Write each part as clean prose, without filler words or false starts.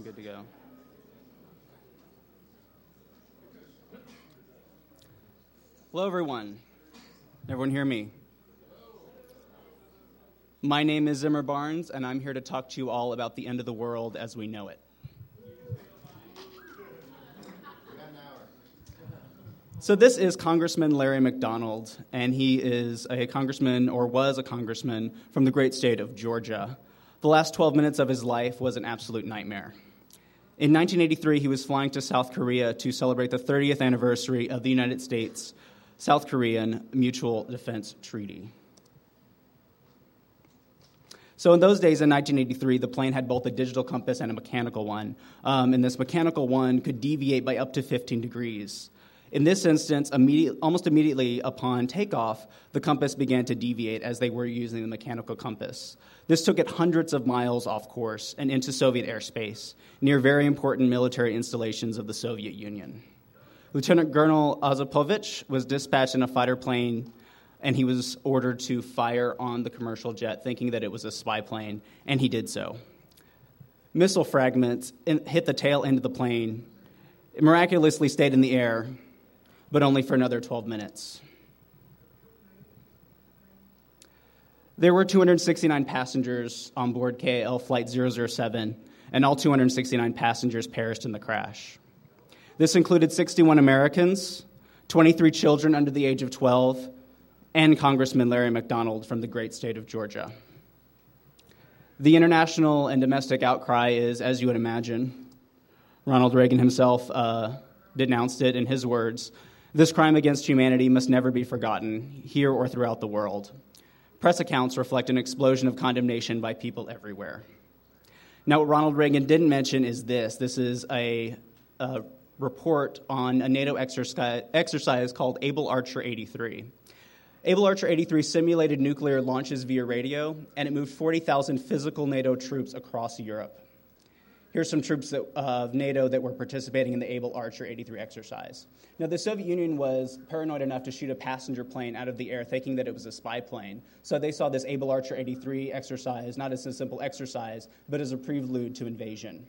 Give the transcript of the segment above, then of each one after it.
good to go. Hello, everyone. Everyone hear me? My name is Zimmer Barnes, and I'm here to talk to you all about the end of the world as we know it. So this is Congressman Larry McDonald, and he is a congressman, or was a congressman, from the great state of Georgia. The last 12 minutes of his life was an absolute nightmare. In 1983, he was flying to South Korea to celebrate the 30th anniversary of the United States-South Korean Mutual Defense Treaty. So in those days, in 1983, the plane had both a digital compass and a mechanical one, and this mechanical one could deviate by up to 15 degrees. In this instance, almost immediately upon takeoff, the compass began to deviate as they were using the mechanical compass. This took it hundreds of miles off course and into Soviet airspace, near very important military installations of the Soviet Union. Lieutenant Colonel Ozapovich was dispatched in a fighter plane, and he was ordered to fire on the commercial jet, thinking that it was a spy plane, and he did so. Missile fragments hit the tail end of the plane. It miraculously stayed in the air, but only for another 12 minutes. There were 269 passengers on board KAL Flight 007, and all 269 passengers perished in the crash. This included 61 Americans, 23 children under the age of 12, and Congressman Larry McDonald from the great state of Georgia. The international and domestic outcry is, as you would imagine, Ronald Reagan himself denounced it in his words, "This crime against humanity must never be forgotten, here or throughout the world." Press accounts reflect an explosion of condemnation by people everywhere. Now, what Ronald Reagan didn't mention is this. This is a report on a NATO exercise called Able Archer 83. Able Archer 83 simulated nuclear launches via radio, and it moved 40,000 physical NATO troops across Europe. Here's some troops of NATO that were participating in the Able Archer 83 exercise. Now, the Soviet Union was paranoid enough to shoot a passenger plane out of the air, thinking that it was a spy plane. So they saw this Able Archer 83 exercise not as a simple exercise, but as a prelude to invasion.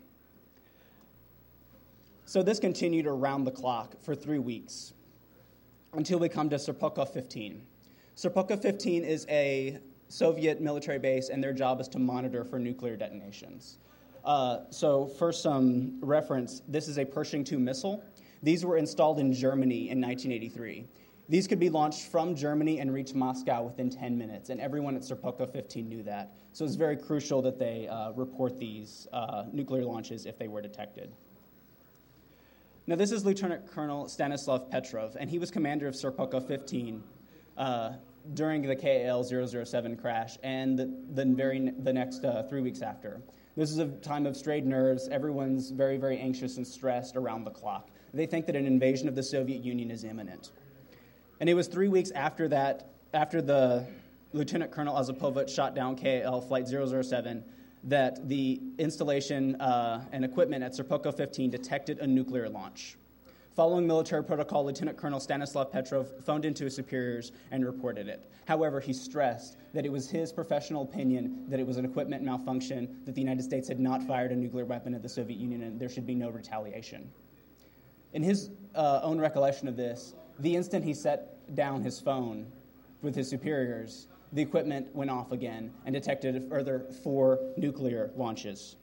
So this continued around the clock for 3 weeks, until we come to Serpukhov 15. Serpukhov 15 is a Soviet military base, and their job is to monitor for nuclear detonations. So for some reference, this is a Pershing II missile. These were installed in Germany in 1983. These could be launched from Germany and reach Moscow within 10 minutes, and everyone at Serpukhov 15 knew that. So it's very crucial that they report these nuclear launches if they were detected. Now, this is Lieutenant Colonel Stanislav Petrov, and he was commander of Serpukhov 15 during the KAL 007 crash and the next 3 weeks after. This is a time of strayed nerves. Everyone's very, very anxious and stressed around the clock. They think that an invasion of the Soviet Union is imminent. And it was 3 weeks after that, after the Lieutenant Colonel Ozapovich shot down KAL Flight 007, that the installation and equipment at Serpukhov 15 detected a nuclear launch. Following military protocol, Lieutenant Colonel Stanislav Petrov phoned into his superiors and reported it. However, he stressed that it was his professional opinion that it was an equipment malfunction, that the United States had not fired a nuclear weapon at the Soviet Union, and there should be no retaliation. In his own recollection of this, the instant he set down his phone with his superiors, the equipment went off again and detected a further 4 nuclear launches.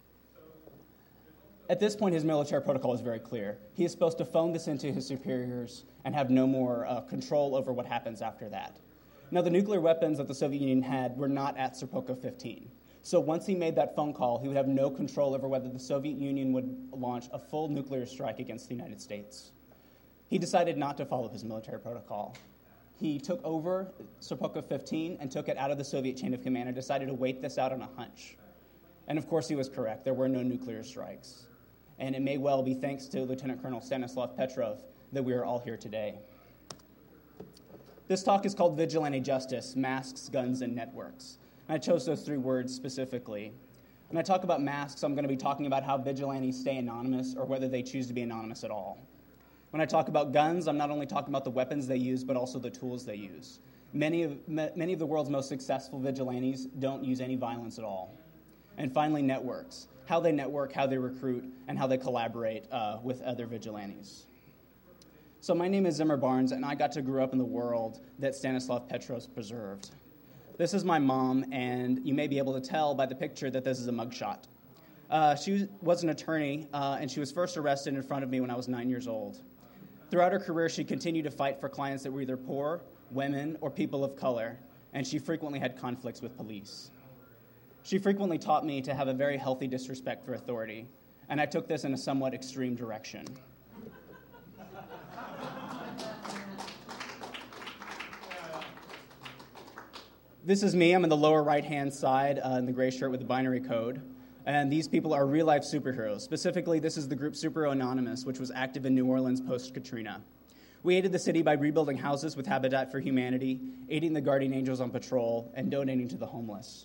At this point, his military protocol is very clear. He is supposed to phone this into his superiors and have no more control over what happens after that. Now, the nuclear weapons that the Soviet Union had were not at Serpukhov 15. So once he made that phone call, he would have no control over whether the Soviet Union would launch a full nuclear strike against the United States. He decided not to follow his military protocol. He took over Serpukhov 15 and took it out of the Soviet chain of command and decided to wait this out on a hunch. And of course, he was correct. There were no nuclear strikes. And it may well be thanks to Lieutenant Colonel Stanislav Petrov that we are all here today. This talk is called Vigilante Justice, Masks, Guns, and Networks. And I chose those 3 words specifically. When I talk about masks, I'm going to be talking about how vigilantes stay anonymous or whether they choose to be anonymous at all. When I talk about guns, I'm not only talking about the weapons they use, but also the tools they use. Many of the world's most successful vigilantes don't use any violence at all. And finally, networks. How they network, how they recruit, and how they collaborate with other vigilantes. So my name is Zimmer Barnes, and I got to grow up in the world that Stanislav Petros preserved. This is my mom, and you may be able to tell by the picture that this is a mugshot. She was an attorney, and she was first arrested in front of me when I was 9 years old. Throughout her career, she continued to fight for clients that were either poor, women, or people of color, and she frequently had conflicts with police. She frequently taught me to have a very healthy disrespect for authority, and I took this in a somewhat extreme direction. This is me. I'm in the lower right-hand side in the gray shirt with the binary code. And these people are real-life superheroes. Specifically, this is the group Superhero Anonymous, which was active in New Orleans post-Katrina. We aided the city by rebuilding houses with Habitat for Humanity, aiding the Guardian Angels on patrol, and donating to the homeless.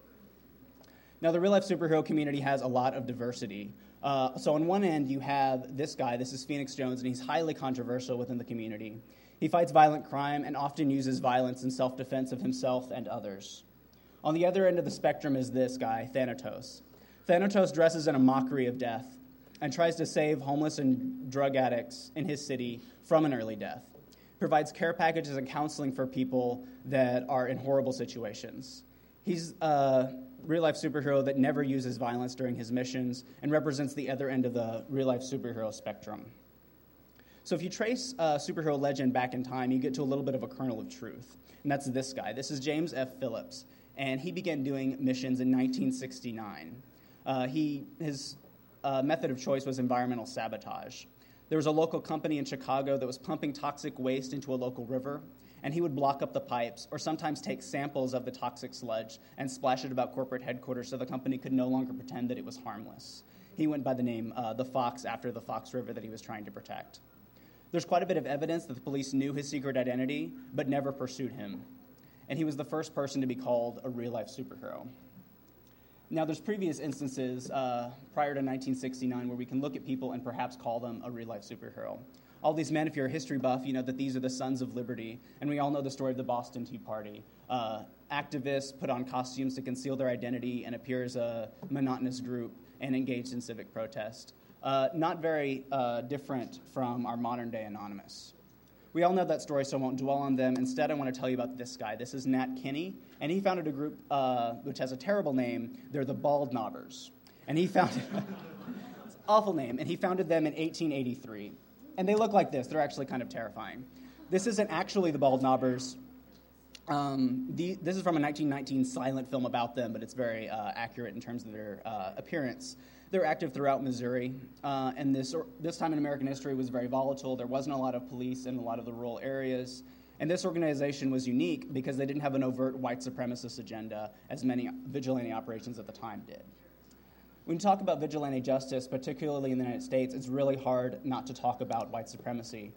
Now, the real-life superhero community has a lot of diversity. So on one end, you have this guy. This is Phoenix Jones, and he's highly controversial within the community. He fights violent crime and often uses violence in self-defense of himself and others. On the other end of the spectrum is this guy, Thanatos. Thanatos dresses in a mockery of death and tries to save homeless and drug addicts in his city from an early death. Provides care packages and counseling for people that are in horrible situations. He's a real-life superhero that never uses violence during his missions and represents the other end of the real-life superhero spectrum. So if you trace superhero legend back in time, you get to a little bit of a kernel of truth, and that's this guy. This is James F. Phillips, and he began doing missions in 1969. His method of choice was environmental sabotage. There was a local company in Chicago that was pumping toxic waste into a local river, and he would block up the pipes or sometimes take samples of the toxic sludge and splash it about corporate headquarters so the company could no longer pretend that it was harmless. He went by the name the Fox after the Fox River that he was trying to protect. There's quite a bit of evidence that the police knew his secret identity but never pursued him, and he was the first person to be called a real-life superhero. Now, there's previous instances prior to 1969 where we can look at people and perhaps call them a real-life superhero. All these men, if you're a history buff, you know that these are the Sons of Liberty, and we all know the story of the Boston Tea Party. Activists put on costumes to conceal their identity and appear as a monotonous group and engaged in civic protest. Not very different from our modern-day Anonymous. We all know that story, so I won't dwell on them. Instead, I want to tell you about this guy. This is Nat Kinney, and he founded a group which has a terrible name. They're the Bald Knobbers. And he founded... it's an awful name. And he founded them in 1883. And they look like this. They're actually kind of terrifying. This isn't actually the Bald Knobbers. This is from a 1919 silent film about them, but it's very accurate in terms of their appearance. They're active throughout Missouri, and this time in American history was very volatile. There wasn't a lot of police in a lot of the rural areas, and this organization was unique because they didn't have an overt white supremacist agenda as many vigilante operations at the time did. When you talk about vigilante justice, particularly in the United States, it's really hard not to talk about white supremacy.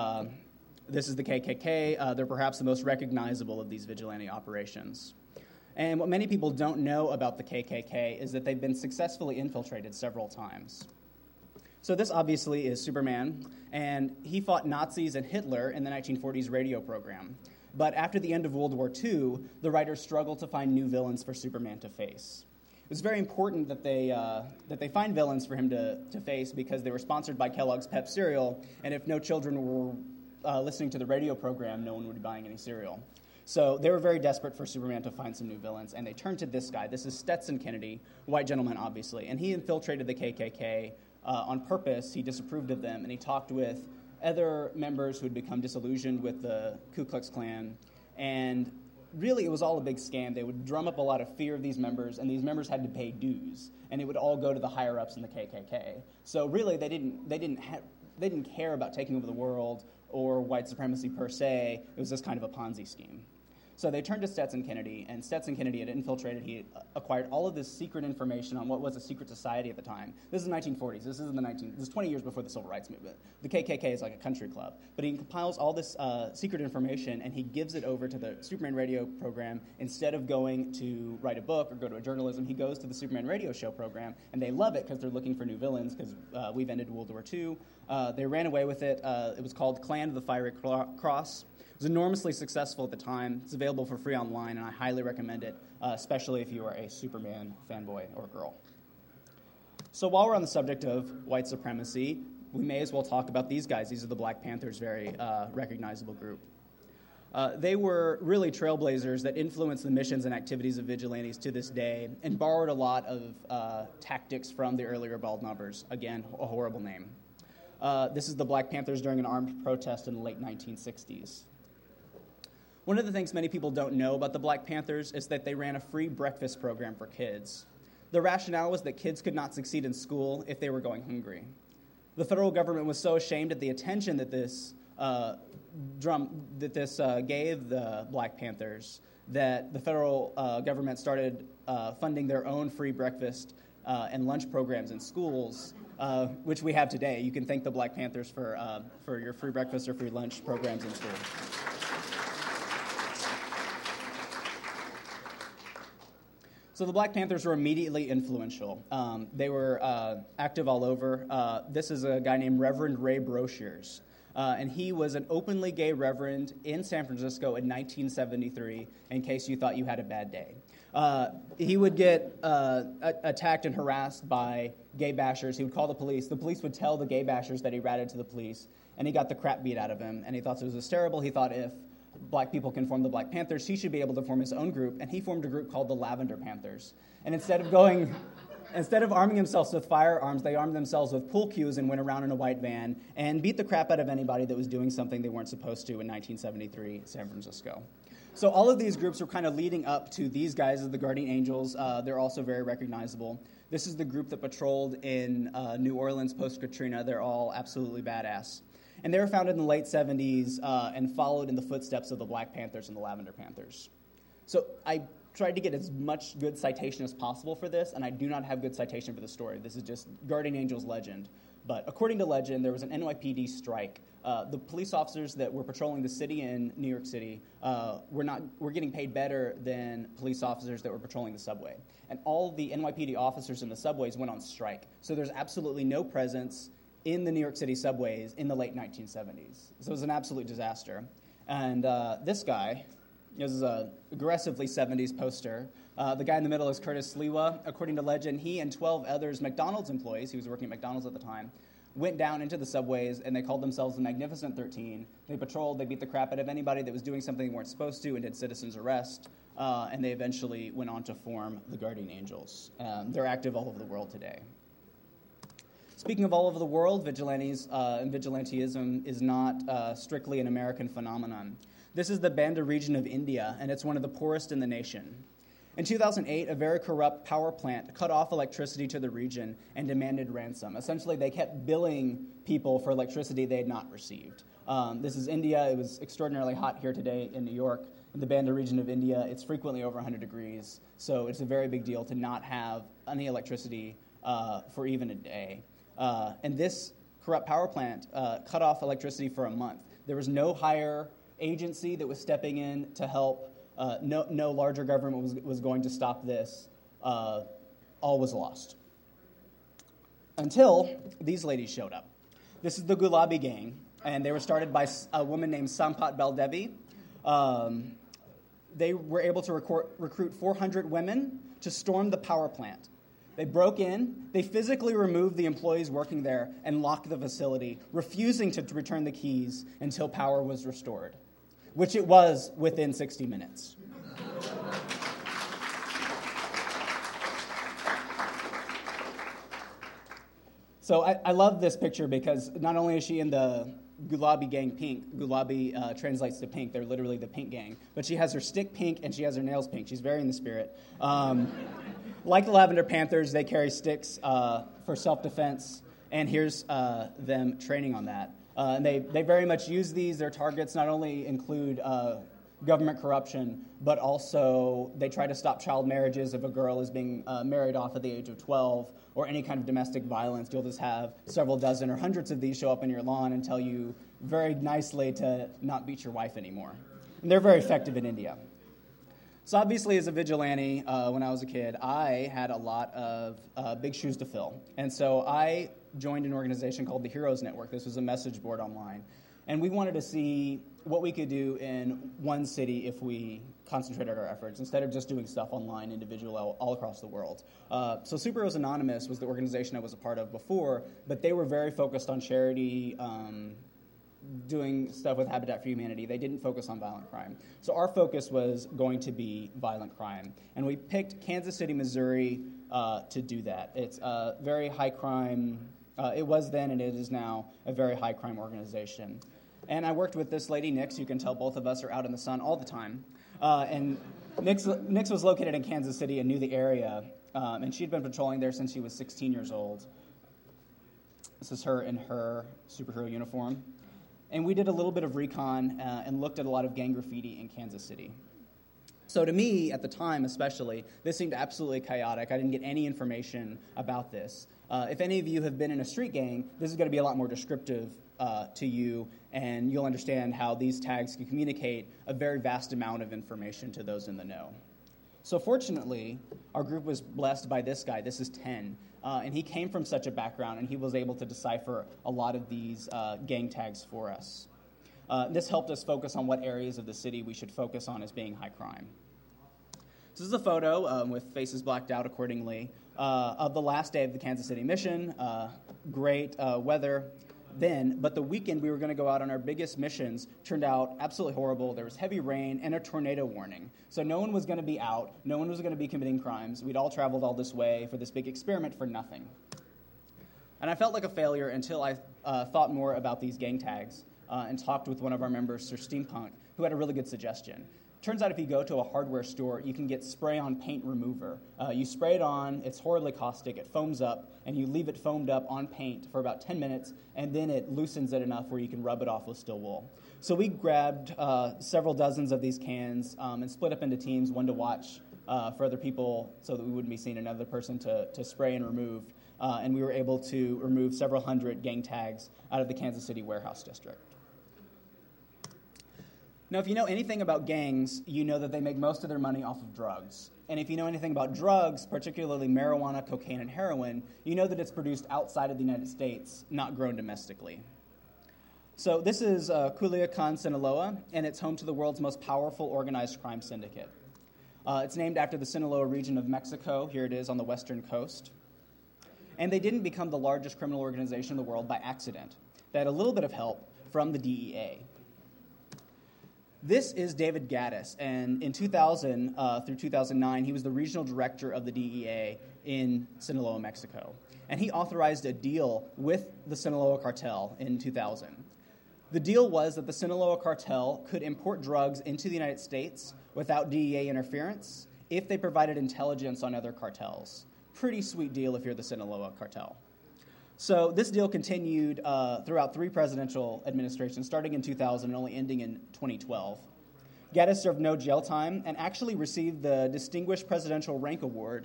This is the KKK. They're perhaps the most recognizable of these vigilante operations. And what many people don't know about the KKK is that they've been successfully infiltrated several times. So this obviously is Superman, and he fought Nazis and Hitler in the 1940s radio program. But after the end of World War II, the writers struggled to find new villains for Superman to face. It was very important that they find villains for him to face because they were sponsored by Kellogg's Pep cereal, and if no children were listening to the radio program, no one would be buying any cereal. So they were very desperate for Superman to find some new villains, and they turned to this guy. This is Stetson Kennedy, white gentleman, obviously, and he infiltrated the KKK on purpose. He disapproved of them, and he talked with other members who had become disillusioned with the Ku Klux Klan, and really it was all a big scam. They would drum up a lot of fear of these members, and these members had to pay dues, and it would all go to the higher-ups in the KKK. So really they didn't care about taking over the world or white supremacy per se. It was just kind of a Ponzi scheme. So they turned to Stetson Kennedy, and Stetson Kennedy had infiltrated. He acquired all of this secret information on what was a secret society at the time. This is the 1940s. This is 20 years before the Civil Rights Movement. The KKK is like a country club. But he compiles all this secret information, and he gives it over to the Superman radio program. Instead of going to write a book or go to a journalism, he goes to the Superman radio show program, and they love it because they're looking for new villains because we've ended World War II. They ran away with it. It was called Clan of the Fiery Cross. It was enormously successful at the time. It's available for free online, and I highly recommend it, especially if you are a Superman fanboy or girl. So while we're on the subject of white supremacy, we may as well talk about these guys. These are the Black Panthers, very recognizable group. They were really trailblazers that influenced the missions and activities of vigilantes to this day and borrowed a lot of tactics from the earlier Bald Numbers. Again, a horrible name. This is the Black Panthers during an armed protest in the late 1960s. One of the things many people don't know about the Black Panthers is that they ran a free breakfast program for kids. The rationale was that kids could not succeed in school if they were going hungry. The federal government was so ashamed at the attention that this gave the Black Panthers that the federal government started funding their own free breakfast and lunch programs in schools, which we have today. You can thank the Black Panthers for your free breakfast or free lunch programs in school. So the Black Panthers were immediately influential. They were active all over. This is a guy named Reverend Ray Broshears. And he was an openly gay reverend in San Francisco in 1973, in case you thought you had a bad day. He would get attacked and harassed by gay bashers. He would call the police. The police would tell the gay bashers that he ratted to the police, and he got the crap beat out of him, and he thought it was terrible. He thought if Black people can form the Black Panthers, he should be able to form his own group, and he formed a group called the Lavender Panthers. And instead of arming themselves with firearms, they armed themselves with pool cues and went around in a white van and beat the crap out of anybody that was doing something they weren't supposed to in 1973 San Francisco. So all of these groups were kind of leading up to these guys as the Guardian Angels. They're also very recognizable. This is the group that patrolled in New Orleans post-Katrina. They're all absolutely badass. And they were founded in the late 70s and followed in the footsteps of the Black Panthers and the Lavender Panthers. So I tried to get as much good citation as possible for this, and I do not have good citation for the story. This is just Guardian Angels legend. But according to legend, there was an NYPD strike. The police officers that were patrolling the city in New York City were getting paid better than police officers that were patrolling the subway. And all the NYPD officers in the subways went on strike. So there's absolutely no presence in the New York City subways in the late 1970s. So it was an absolute disaster. And this guy is an aggressively 70s poster. The guy in the middle is Curtis Sliwa. According to legend, he and 12 others McDonald's employees, he was working at McDonald's at the time, went down into the subways, and they called themselves the Magnificent 13. They patrolled, they beat the crap out of anybody that was doing something they weren't supposed to and did citizen's arrest, and they eventually went on to form the Guardian Angels. They're active all over the world today. Speaking of all over the world, vigilantes and vigilantism is not strictly an American phenomenon. This is the Banda region of India, and it's one of the poorest in the nation. In 2008, a very corrupt power plant cut off electricity to the region and demanded ransom. Essentially, they kept billing people for electricity they had not received. This is India. It was extraordinarily hot here today in New York. In the Banda region of India, it's frequently over 100 degrees, so it's a very big deal to not have any electricity for even a day. And this corrupt power plant cut off electricity for a month. There was no higher agency that was stepping in to help. No larger government was going to stop this. All was lost. Until these ladies showed up. This is the Gulabi Gang, and they were started by a woman named Sampat Baldevi. They were able to recruit 400 women to storm the power plant. They broke in, they physically removed the employees working there and locked the facility, refusing to return the keys until power was restored, which it was within 60 minutes. So I love this picture because not only is she in the Gulabi Gang pink, Gulabi translates to pink, they're literally the pink gang, but she has her stick pink and she has her nails pink. She's very in the spirit. Like the Lavender Panthers, they carry sticks for self-defense, and here's them training on that. And they very much use these. Their targets not only include government corruption, but also they try to stop child marriages if a girl is being married off at the age of 12, or any kind of domestic violence. You'll just have several dozen or hundreds of these show up in your lawn and tell you very nicely to not beat your wife anymore. And they're very effective in India. So obviously, as a vigilante, when I was a kid, I had a lot of big shoes to fill. And so I joined an organization called the Heroes Network. This was a message board online. And we wanted to see what we could do in one city if we concentrated our efforts instead of just doing stuff online, individual, all across the world. So Superheroes Anonymous was the organization I was a part of before, but they were very focused on charity, doing stuff with Habitat for Humanity. They didn't focus on violent crime. So our focus was going to be violent crime. And we picked Kansas City, Missouri to do that. It's a very high crime, it was then and it is now a very high crime organization. And I worked with this lady, Nix. You can tell both of us are out in the sun all the time. And Nix was located in Kansas City and knew the area. And she'd been patrolling there since she was 16 years old. This is her in her superhero uniform. And we did a little bit of recon and looked at a lot of gang graffiti in Kansas City. So to me, at the time especially, this seemed absolutely chaotic. I didn't get any information about this. If any of you have been in a street gang, this is going to be a lot more descriptive to you, and you'll understand how these tags can communicate a very vast amount of information to those in the know. So fortunately, our group was blessed by this guy. This is 10. And he came from such a background, and he was able to decipher a lot of these gang tags for us. This helped us focus on what areas of the city we should focus on as being high crime. This is a photo with faces blacked out accordingly of the last day of the Kansas City mission. Great weather then, but the weekend we were going to go out on our biggest missions turned out absolutely horrible. There was heavy rain and a tornado warning. So no one was going to be out. No one was going to be committing crimes. We'd all traveled all this way for this big experiment for nothing. And I felt like a failure until I thought more about these gang tags and talked with one of our members, Sir Steampunk, who had a really good suggestion. Turns out if you go to a hardware store, you can get spray-on paint remover. You spray it on, it's horribly caustic, it foams up, and you leave it foamed up on paint for about 10 minutes, and then it loosens it enough where you can rub it off with steel wool. So we grabbed several dozens of these cans and split up into teams, one to watch for other people so that we wouldn't be seeing another person to spray and remove. And we were able to remove several hundred gang tags out of the Kansas City warehouse district. Now, if you know anything about gangs, you know that they make most of their money off of drugs. And if you know anything about drugs, particularly marijuana, cocaine, and heroin, you know that it's produced outside of the United States, not grown domestically. So this is Culiacan, Sinaloa, and it's home to the world's most powerful organized crime syndicate. It's named after the Sinaloa region of Mexico. Here it is on the western coast. And they didn't become the largest criminal organization in the world by accident. They had a little bit of help from the DEA. This is David Gaddis, and in 2000 through 2009, he was the regional director of the DEA in Sinaloa, Mexico. And he authorized a deal with the Sinaloa cartel in 2000. The deal was that the Sinaloa cartel could import drugs into the United States without DEA interference if they provided intelligence on other cartels. Pretty sweet deal if you're the Sinaloa cartel. So this deal continued throughout 3 presidential administrations, starting in 2000 and only ending in 2012. Gaddis served no jail time and actually received the Distinguished Presidential Rank Award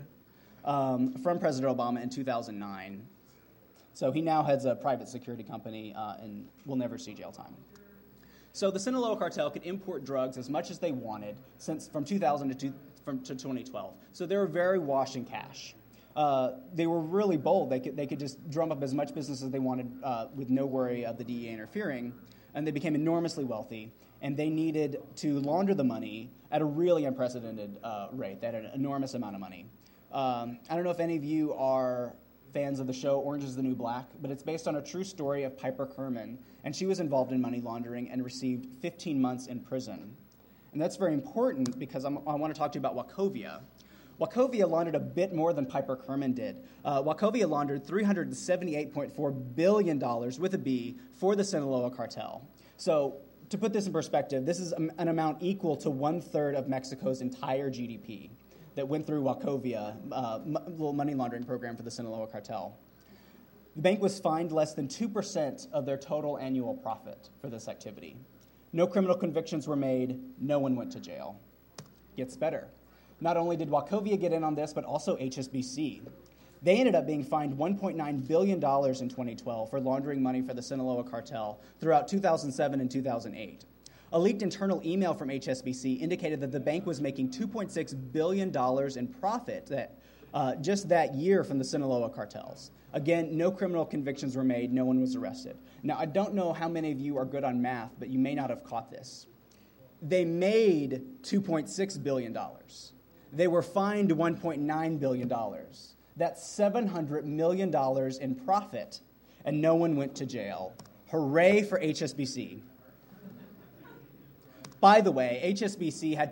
from President Obama in 2009. So he now heads a private security company and will never see jail time. So the Sinaloa cartel could import drugs as much as they wanted from 2000 to 2012. So they were very wash in cash. They were really bold. They could just drum up as much business as they wanted with no worry of the DEA interfering, and they became enormously wealthy, and they needed to launder the money at a really unprecedented rate. They had an enormous amount of money. I don't know if any of you are fans of the show Orange is the New Black, but it's based on a true story of Piper Kerman, and she was involved in money laundering and received 15 months in prison. And that's very important because I want to talk to you about Wachovia. Wachovia laundered a bit more than Piper Kerman did. Wachovia laundered $378.4 billion with a B for the Sinaloa cartel. So to put this in perspective, this is an amount equal to 1/3 of Mexico's entire GDP that went through Wachovia, little money laundering program for the Sinaloa cartel. The bank was fined less than 2% of their total annual profit for this activity. No criminal convictions were made. No one went to jail. Gets better. Not only did Wachovia get in on this, but also HSBC. They ended up being fined $1.9 billion in 2012 for laundering money for the Sinaloa cartel throughout 2007 and 2008. A leaked internal email from HSBC indicated that the bank was making $2.6 billion in profit just that year from the Sinaloa cartels. Again, no criminal convictions were made, no one was arrested. Now, I don't know how many of you are good on math, but you may not have caught this. They made $2.6 billion. They were fined $1.9 billion. That's $700 million in profit, and no one went to jail. Hooray for HSBC. By the way, HSBC had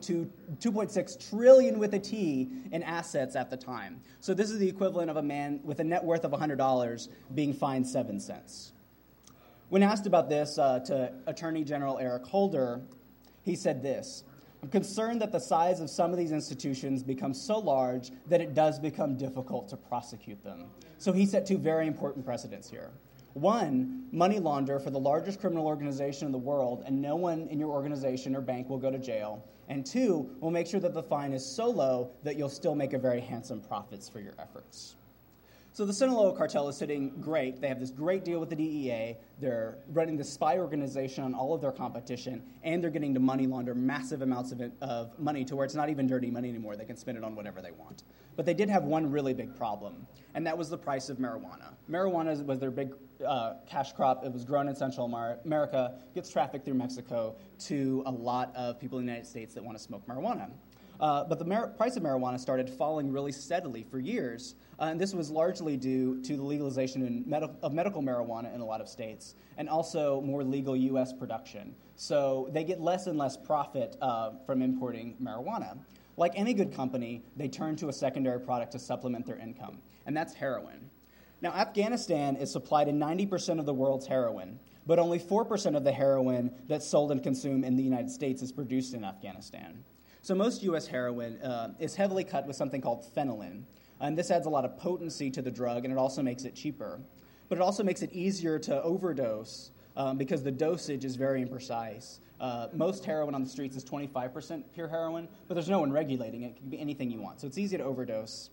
2.6 trillion with a T in assets at the time. So this is the equivalent of a man with a net worth of $100 being fined 7 cents. When asked about this to Attorney General Eric Holder, he said this: "I'm concerned that the size of some of these institutions becomes so large that it does become difficult to prosecute them." So he set two very important precedents here. One, money launder for the largest criminal organization in the world, and no one in your organization or bank will go to jail. And two, we'll make sure that the fine is so low that you'll still make a very handsome profits for your efforts. So the Sinaloa cartel is sitting great. They have this great deal with the DEA. They're running the spy organization on all of their competition, and they're getting to money launder massive amounts of money to where it's not even dirty money anymore. They can spend it on whatever they want. But they did have one really big problem, and that was the price of marijuana. Marijuana was their big cash crop. It was grown in Central America, gets trafficked through Mexico to a lot of people in the United States that want to smoke marijuana. But the price of marijuana started falling really steadily for years, and this was largely due to the legalization of medical marijuana in a lot of states, and also more legal U.S. production. So they get less and less profit from importing marijuana. Like any good company, they turn to a secondary product to supplement their income, and that's heroin. Now, Afghanistan is supplied to 90% of the world's heroin, but only 4% of the heroin that's sold and consumed in the United States is produced in Afghanistan. So most U.S. heroin is heavily cut with something called phenolin, and this adds a lot of potency to the drug, and it also makes it cheaper. But it also makes it easier to overdose because the dosage is very imprecise. Most heroin on the streets is 25% pure heroin, but there's no one regulating it. It can be anything you want, so it's easy to overdose.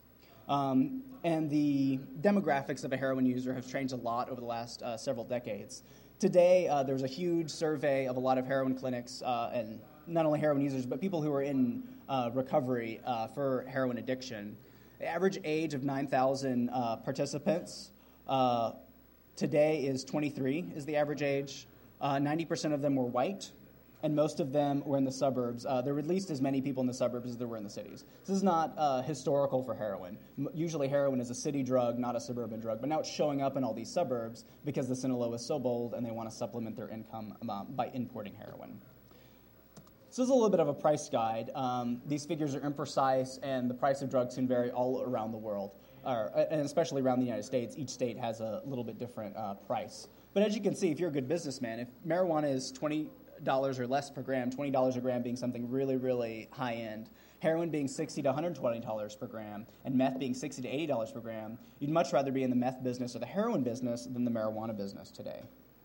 And the demographics of a heroin user have changed a lot over the last several decades. Today, there's a huge survey of a lot of heroin clinics, and not only heroin users, but people who are in recovery for heroin addiction. The average age of 9,000 participants today is 23, is the average age. 90% of them were white, and most of them were in the suburbs. There were at least as many people in the suburbs as there were in the cities. This is not historical for heroin. Usually heroin is a city drug, not a suburban drug, but now it's showing up in all these suburbs because the Sinaloa is so bold and they want to supplement their income by importing heroin. So this is a little bit of a price guide. These figures are imprecise, and the price of drugs can vary all around the world, and especially around the United States. Each state has a little bit different price. But as you can see, if you're a good businessman, if marijuana is $20 or less per gram, $20 a gram being something really, really high-end, heroin being $60 to $120 per gram, and meth being $60 to $80 per gram, you'd much rather be in the meth business or the heroin business than the marijuana business today.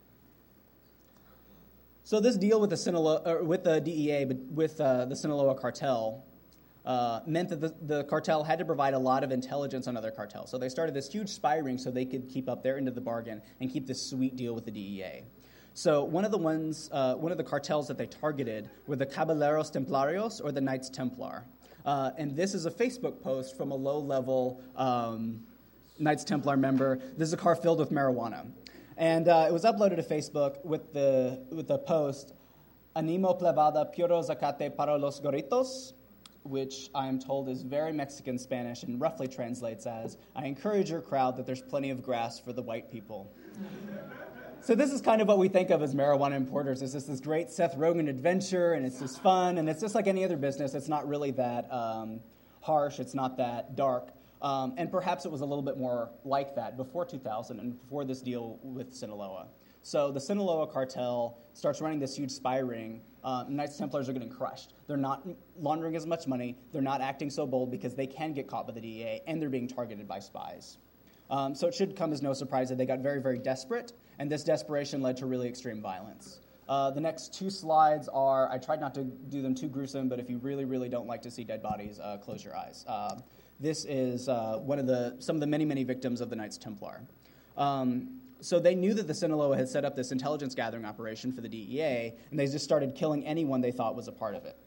So this deal with the DEA, but with the Sinaloa cartel, meant that the cartel had to provide a lot of intelligence on other cartels. So they started this huge spy ring so they could keep up their end of the bargain and keep this sweet deal with the DEA. So one of the cartels that they targeted were the Caballeros Templarios, or the Knights Templar. And this is a Facebook post from a low-level Knights Templar member. This is a car filled with marijuana. And it was uploaded to Facebook with the post, "Animo plebada puro zacate para los gorritos," which I am told is very Mexican Spanish and roughly translates as, "I encourage your crowd that there's plenty of grass for the white people." So this is kind of what we think of as marijuana importers. It's just this great Seth Rogen adventure, and it's just fun, and it's just like any other business. It's not really that harsh. It's not that dark. And perhaps it was a little bit more like that before 2000 and before this deal with Sinaloa. So the Sinaloa cartel starts running this huge spy ring. Knights Templars are getting crushed. They're not laundering as much money. They're not acting so bold because they can get caught by the DEA, and they're being targeted by spies. So it should come as no surprise that they got very, very desperate, and this desperation led to really extreme violence. The next two slides are, I tried not to do them too gruesome, but if you really, really don't like to see dead bodies, close your eyes. This is some of the many, many victims of the Knights Templar. So they knew that the Sinaloa had set up this intelligence gathering operation for the DEA, and they just started killing anyone they thought was a part of it.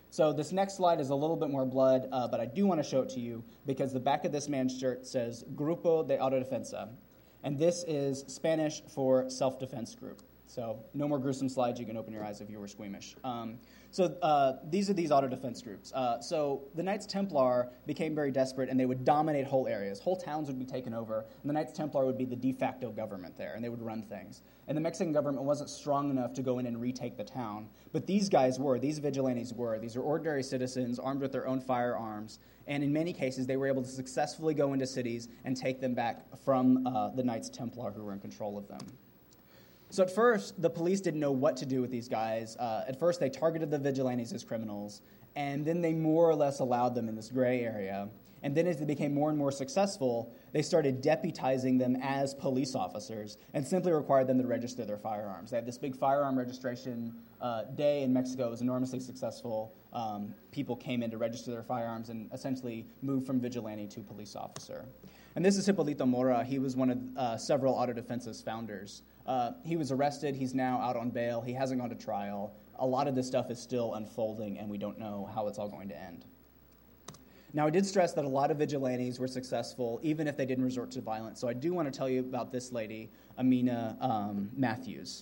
So this next slide is a little bit more blood, but I do want to show it to you because the back of this man's shirt says Grupo de Autodefensa, and this is Spanish for self-defense group. So no more gruesome slides. You can open your eyes if you were squeamish. These are these auto-defense groups. So the Knights Templar became very desperate, and they would dominate whole areas. Whole towns would be taken over, and the Knights Templar would be the de facto government there, and they would run things. And the Mexican government wasn't strong enough to go in and retake the town. But these guys were. These vigilantes were. These are ordinary citizens armed with their own firearms. And in many cases, they were able to successfully go into cities and take them back from the Knights Templar who were in control of them. So at first, the police didn't know what to do with these guys. At first, they targeted the vigilantes as criminals, and then they more or less allowed them in this gray area. And then as they became more and more successful, they started deputizing them as police officers and simply required them to register their firearms. They had this big firearm registration day in Mexico. It was enormously successful. People came in to register their firearms and essentially moved from vigilante to police officer. And this is Hipólito Mora. He was one of several Autodefensa's founders. He was arrested. He's now out on bail. He hasn't gone to trial. A lot of this stuff is still unfolding, and we don't know how it's all going to end. Now, I did stress that a lot of vigilantes were successful, even if they didn't resort to violence. So I do want to tell you about this lady, Amina Matthews.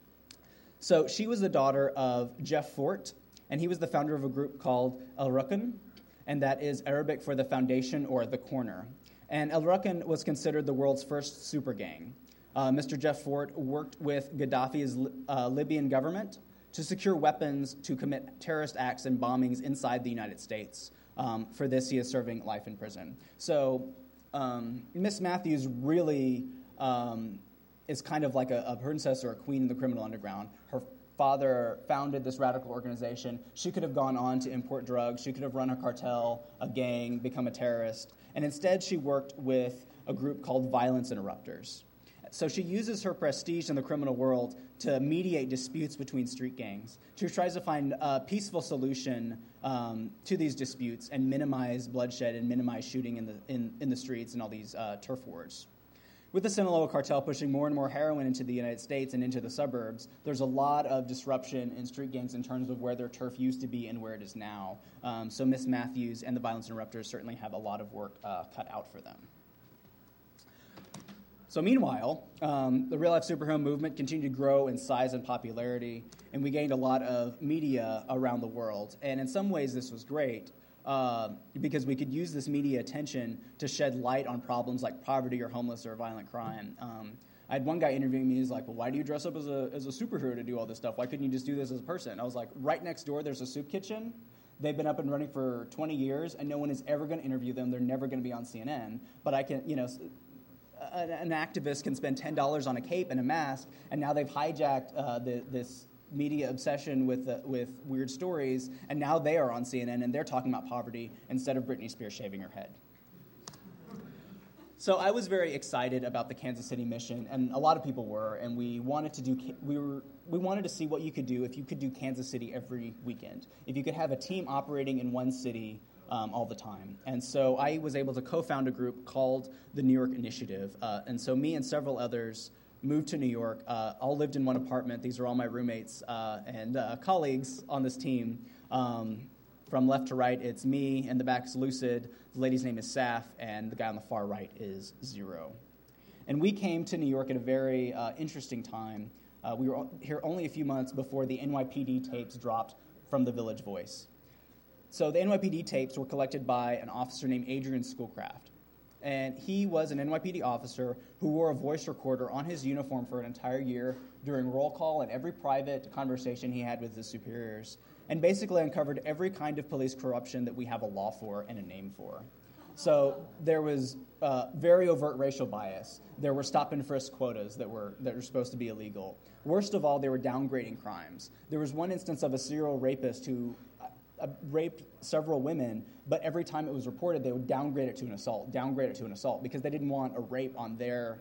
So she was the daughter of Jeff Fort, and he was the founder of a group called El Rukn, and that is Arabic for the foundation or the corner. And El Rukn was considered the world's first super gang. Mr. Jeff Fort worked with Gaddafi's Libyan government to secure weapons to commit terrorist acts and bombings inside the United States. For this, he is serving life in prison. So Miss Matthews really is kind of like a princess or a queen in the criminal underground. Her father founded this radical organization. She could have gone on to import drugs. She could have run a cartel, a gang, become a terrorist. And instead, she worked with a group called Violence Interrupters. So she uses her prestige in the criminal world to mediate disputes between street gangs. She tries to find a peaceful solution to these disputes and minimize bloodshed and minimize shooting in the streets and all these turf wars. With the Sinaloa cartel pushing more and more heroin into the United States and into the suburbs, there's a lot of disruption in street gangs in terms of where their turf used to be and where it is now. So Miss Matthews and the Violence Interrupters certainly have a lot of work cut out for them. So meanwhile, the real-life superhero movement continued to grow in size and popularity, and we gained a lot of media around the world. And in some ways, this was great because we could use this media attention to shed light on problems like poverty or homeless or violent crime. I had one guy interviewing me. He's like, well, why do you dress up as a superhero to do all this stuff? Why couldn't you just do this as a person? I was like, right next door, there's a soup kitchen. They've been up and running for 20 years, and no one is ever going to interview them. They're never going to be on CNN. But I can, an activist can spend $10 on a cape and a mask, and now they've hijacked this media obsession with weird stories, and now they are on CNN, and they're talking about poverty instead of Britney Spears shaving her head. So I was very excited about the Kansas City mission, and a lot of people were, and we wanted to see what you could do if you could do Kansas City every weekend, if you could have a team operating in one city all the time. And so I was able to co-found a group called the New York Initiative. And so me and several others moved to New York, all lived in one apartment. These are all my roommates and colleagues on this team. From left to right, it's me, and the back is Lucid. The lady's name is Saf, and the guy on the far right is Zero. And we came to New York at a very interesting time. We were here only a few months before the NYPD tapes dropped from the Village Voice. So the NYPD tapes were collected by an officer named Adrian Schoolcraft. And he was an NYPD officer who wore a voice recorder on his uniform for an entire year during roll call and every private conversation he had with his superiors, and basically uncovered every kind of police corruption that we have a law for and a name for. So there was very overt racial bias. There were stop-and-frisk quotas that were supposed to be illegal. Worst of all, they were downgrading crimes. There was one instance of a serial rapist who raped several women, but every time it was reported, they would downgrade it to an assault, because they didn't want a rape on their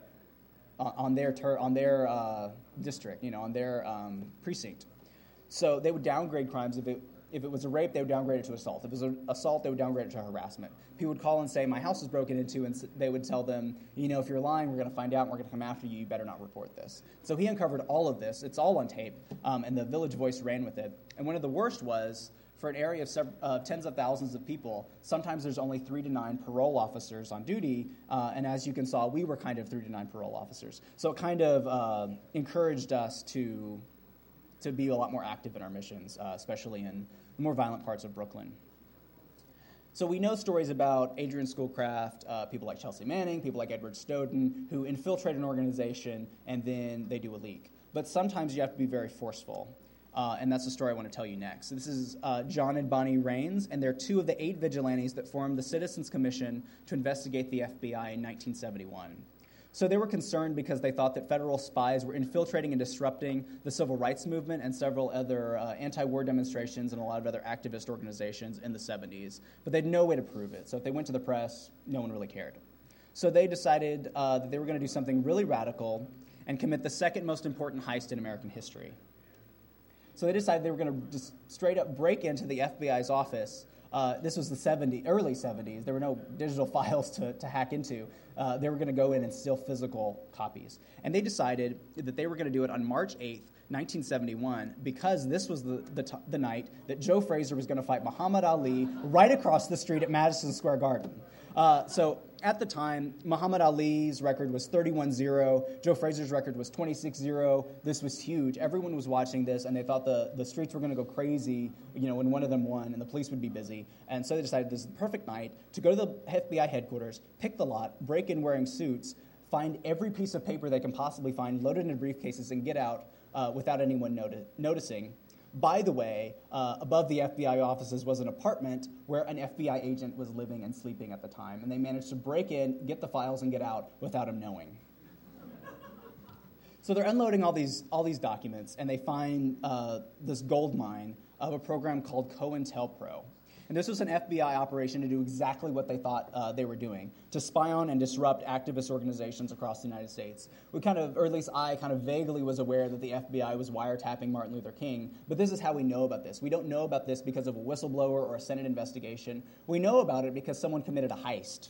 district, on their precinct. So they would downgrade crimes. If it was a rape, they would downgrade it to assault. If it was an assault, they would downgrade it to harassment. People would call and say, my house was broken into, and they would tell them, if you're lying, we're going to find out, and we're going to come after you. You better not report this. So he uncovered all of this. It's all on tape, and the Village Voice ran with it. And one of the worst was For an area of tens of thousands of people, sometimes there's only 3 to 9 parole officers on duty, and as you can saw, we were kind of 3 to 9 parole officers. So it kind of encouraged us to be a lot more active in our missions, especially in the more violent parts of Brooklyn. So we know stories about Adrian Schoolcraft, people like Chelsea Manning, people like Edward Snowden, who infiltrate an organization and then they do a leak. But sometimes you have to be very forceful, and that's the story I want to tell you next. So this is John and Bonnie Rains, and they're 2 of the 8 vigilantes that formed the Citizens Commission to investigate the FBI in 1971. So they were concerned because they thought that federal spies were infiltrating and disrupting the civil rights movement and several other anti-war demonstrations and a lot of other activist organizations in the 70s. But they had no way to prove it. So if they went to the press, no one really cared. So they decided that they were going to do something really radical and commit the second most important heist in American history. So they decided they were going to just straight up break into the FBI's office. This was the early 70s. There were no digital files to hack into. They were going to go in and steal physical copies. And they decided that they were going to do it on March 8th, 1971, because this was the night that Joe Frazier was going to fight Muhammad Ali right across the street at Madison Square Garden. So at the time, Muhammad Ali's record was 31-0. Joe Frazier's record was 26-0. This was huge. Everyone was watching this, and they thought the streets were going to go crazy, when one of them won, and the police would be busy. And so they decided this is the perfect night to go to the FBI headquarters, pick the lot, break in wearing suits, find every piece of paper they can possibly find, load it into briefcases, and get out without anyone noticing. By the way, above the FBI offices was an apartment where an FBI agent was living and sleeping at the time, and they managed to break in, get the files, and get out without him knowing. So they're unloading all these documents, and they find this gold mine of a program called COINTELPRO. And this was an FBI operation to do exactly what they thought they were doing, to spy on and disrupt activist organizations across the United States. Or at least I kind of vaguely was aware that the FBI was wiretapping Martin Luther King, but this is how we know about this. We don't know about this because of a whistleblower or a Senate investigation. We know about it because someone committed a heist.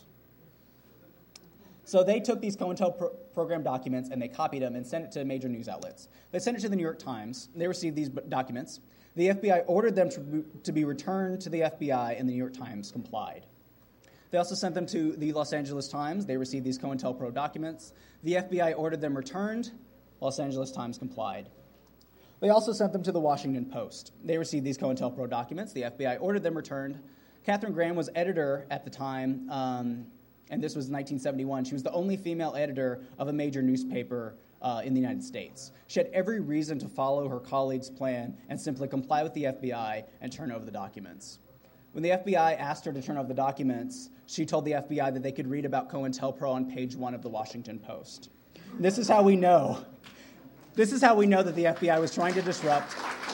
So they took these COINTELPRO documents and they copied them and sent it to major news outlets. They sent it to the New York Times. They received these documents. The FBI ordered them to be returned to the FBI, and the New York Times complied. They also sent them to the Los Angeles Times. They received these COINTELPRO documents. The FBI ordered them returned. Los Angeles Times complied. They also sent them to the Washington Post. They received these COINTELPRO documents. The FBI ordered them returned. Katharine Graham was editor at the time, and this was 1971. She was the only female editor of a major newspaper in the United States. She had every reason to follow her colleagues' plan and simply comply with the FBI and turn over the documents. When the FBI asked her to turn over the documents, she told the FBI that they could read about COINTELPRO on page 1 of the Washington Post. And this is how we know. This is how we know that the FBI was trying to disrupt.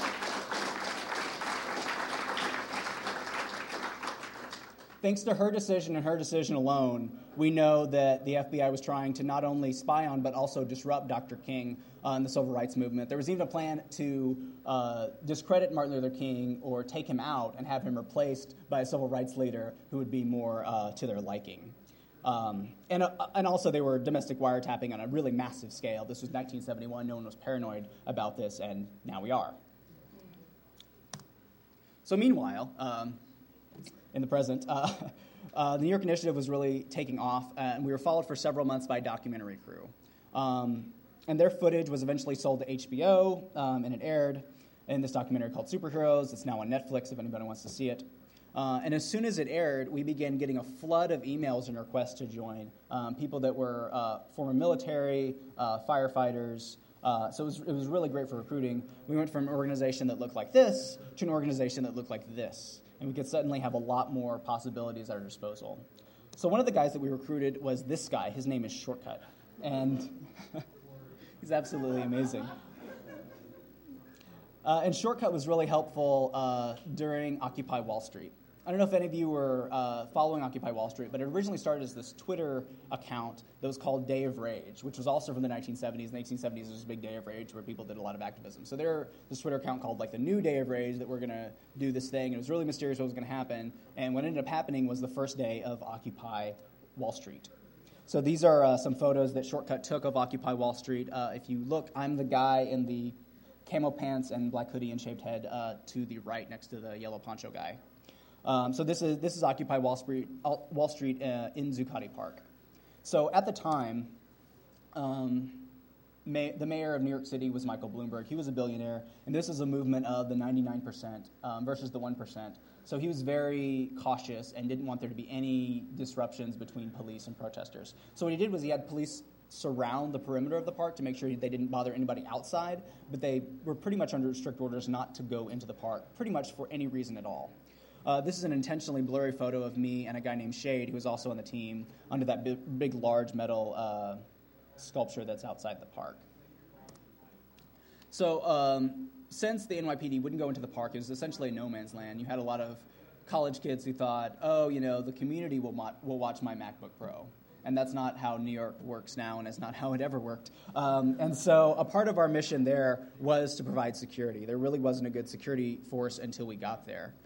Thanks to her decision and her decision alone, we know that the FBI was trying to not only spy on but also disrupt Dr. King and the civil rights movement. There was even a plan to discredit Martin Luther King or take him out and have him replaced by a civil rights leader who would be more to their liking. And also they were domestic wiretapping on a really massive scale. This was 1971. No one was paranoid about this, and now we are. So meanwhile, in the present, the New York Initiative was really taking off, and we were followed for several months by a documentary crew. And their footage was eventually sold to HBO, and it aired in this documentary called Superheroes. It's now on Netflix if anybody wants to see it. And as soon as it aired, we began getting a flood of emails and requests to join, people that were former military, firefighters. So it was really great for recruiting. We went from an organization that looked like this to an organization that looked like this. And we could suddenly have a lot more possibilities at our disposal. So one of the guys that we recruited was this guy. His name is Shortcut. And he's absolutely amazing. And Shortcut was really helpful during Occupy Wall Street. I don't know if any of you were following Occupy Wall Street, but it originally started as this Twitter account that was called Day of Rage, which was also from the 1970s. In the 1970s, there was a big Day of Rage where people did a lot of activism. So there's this Twitter account called like the New Day of Rage that we're going to do this thing. And it was really mysterious what was going to happen. And what ended up happening was the first day of Occupy Wall Street. So these are some photos that Shortcut took of Occupy Wall Street. If you look, I'm the guy in the camo pants and black hoodie and shaved head to the right next to the yellow poncho guy. So this is Occupy Wall Street in Zuccotti Park. So at the time, the mayor of New York City was Michael Bloomberg. He was a billionaire, and this is a movement of the 99% versus the 1%. So he was very cautious and didn't want there to be any disruptions between police and protesters. So what he did was he had police surround the perimeter of the park to make sure they didn't bother anybody outside, but they were pretty much under strict orders not to go into the park, pretty much for any reason at all. This is an intentionally blurry photo of me and a guy named Shade, who was also on the team, under that big large metal sculpture that's outside the park. So since the NYPD wouldn't go into the park, it was essentially a no man's land. You had a lot of college kids who thought, oh, the community will watch my MacBook Pro. And that's not how New York works now, and it's not how it ever worked. And so a part of our mission there was to provide security. There really wasn't a good security force until we got there.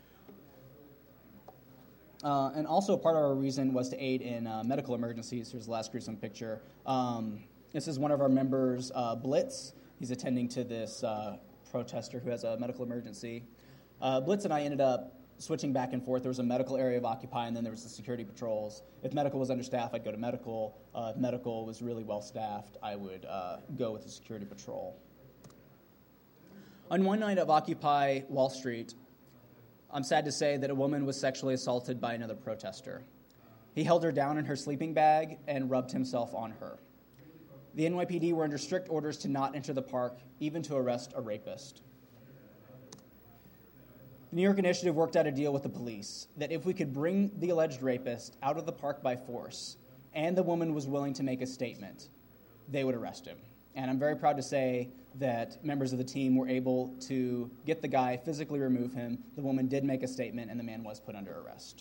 And also part of our reason was to aid in medical emergencies. Here's the last gruesome picture. This is one of our members, Blitz. He's attending to this protester who has a medical emergency. Blitz and I ended up switching back and forth. There was a medical area of Occupy, and then there was the security patrols. If medical was understaffed, I'd go to medical. If medical was really well-staffed, I would go with the security patrol. On one night of Occupy Wall Street, I'm sad to say that a woman was sexually assaulted by another protester. He held her down in her sleeping bag and rubbed himself on her. The NYPD were under strict orders to not enter the park, even to arrest a rapist. The New York Initiative worked out a deal with the police that if we could bring the alleged rapist out of the park by force, and the woman was willing to make a statement, they would arrest him. And I'm very proud to say that members of the team were able to get the guy, physically remove him. The woman did make a statement, and the man was put under arrest.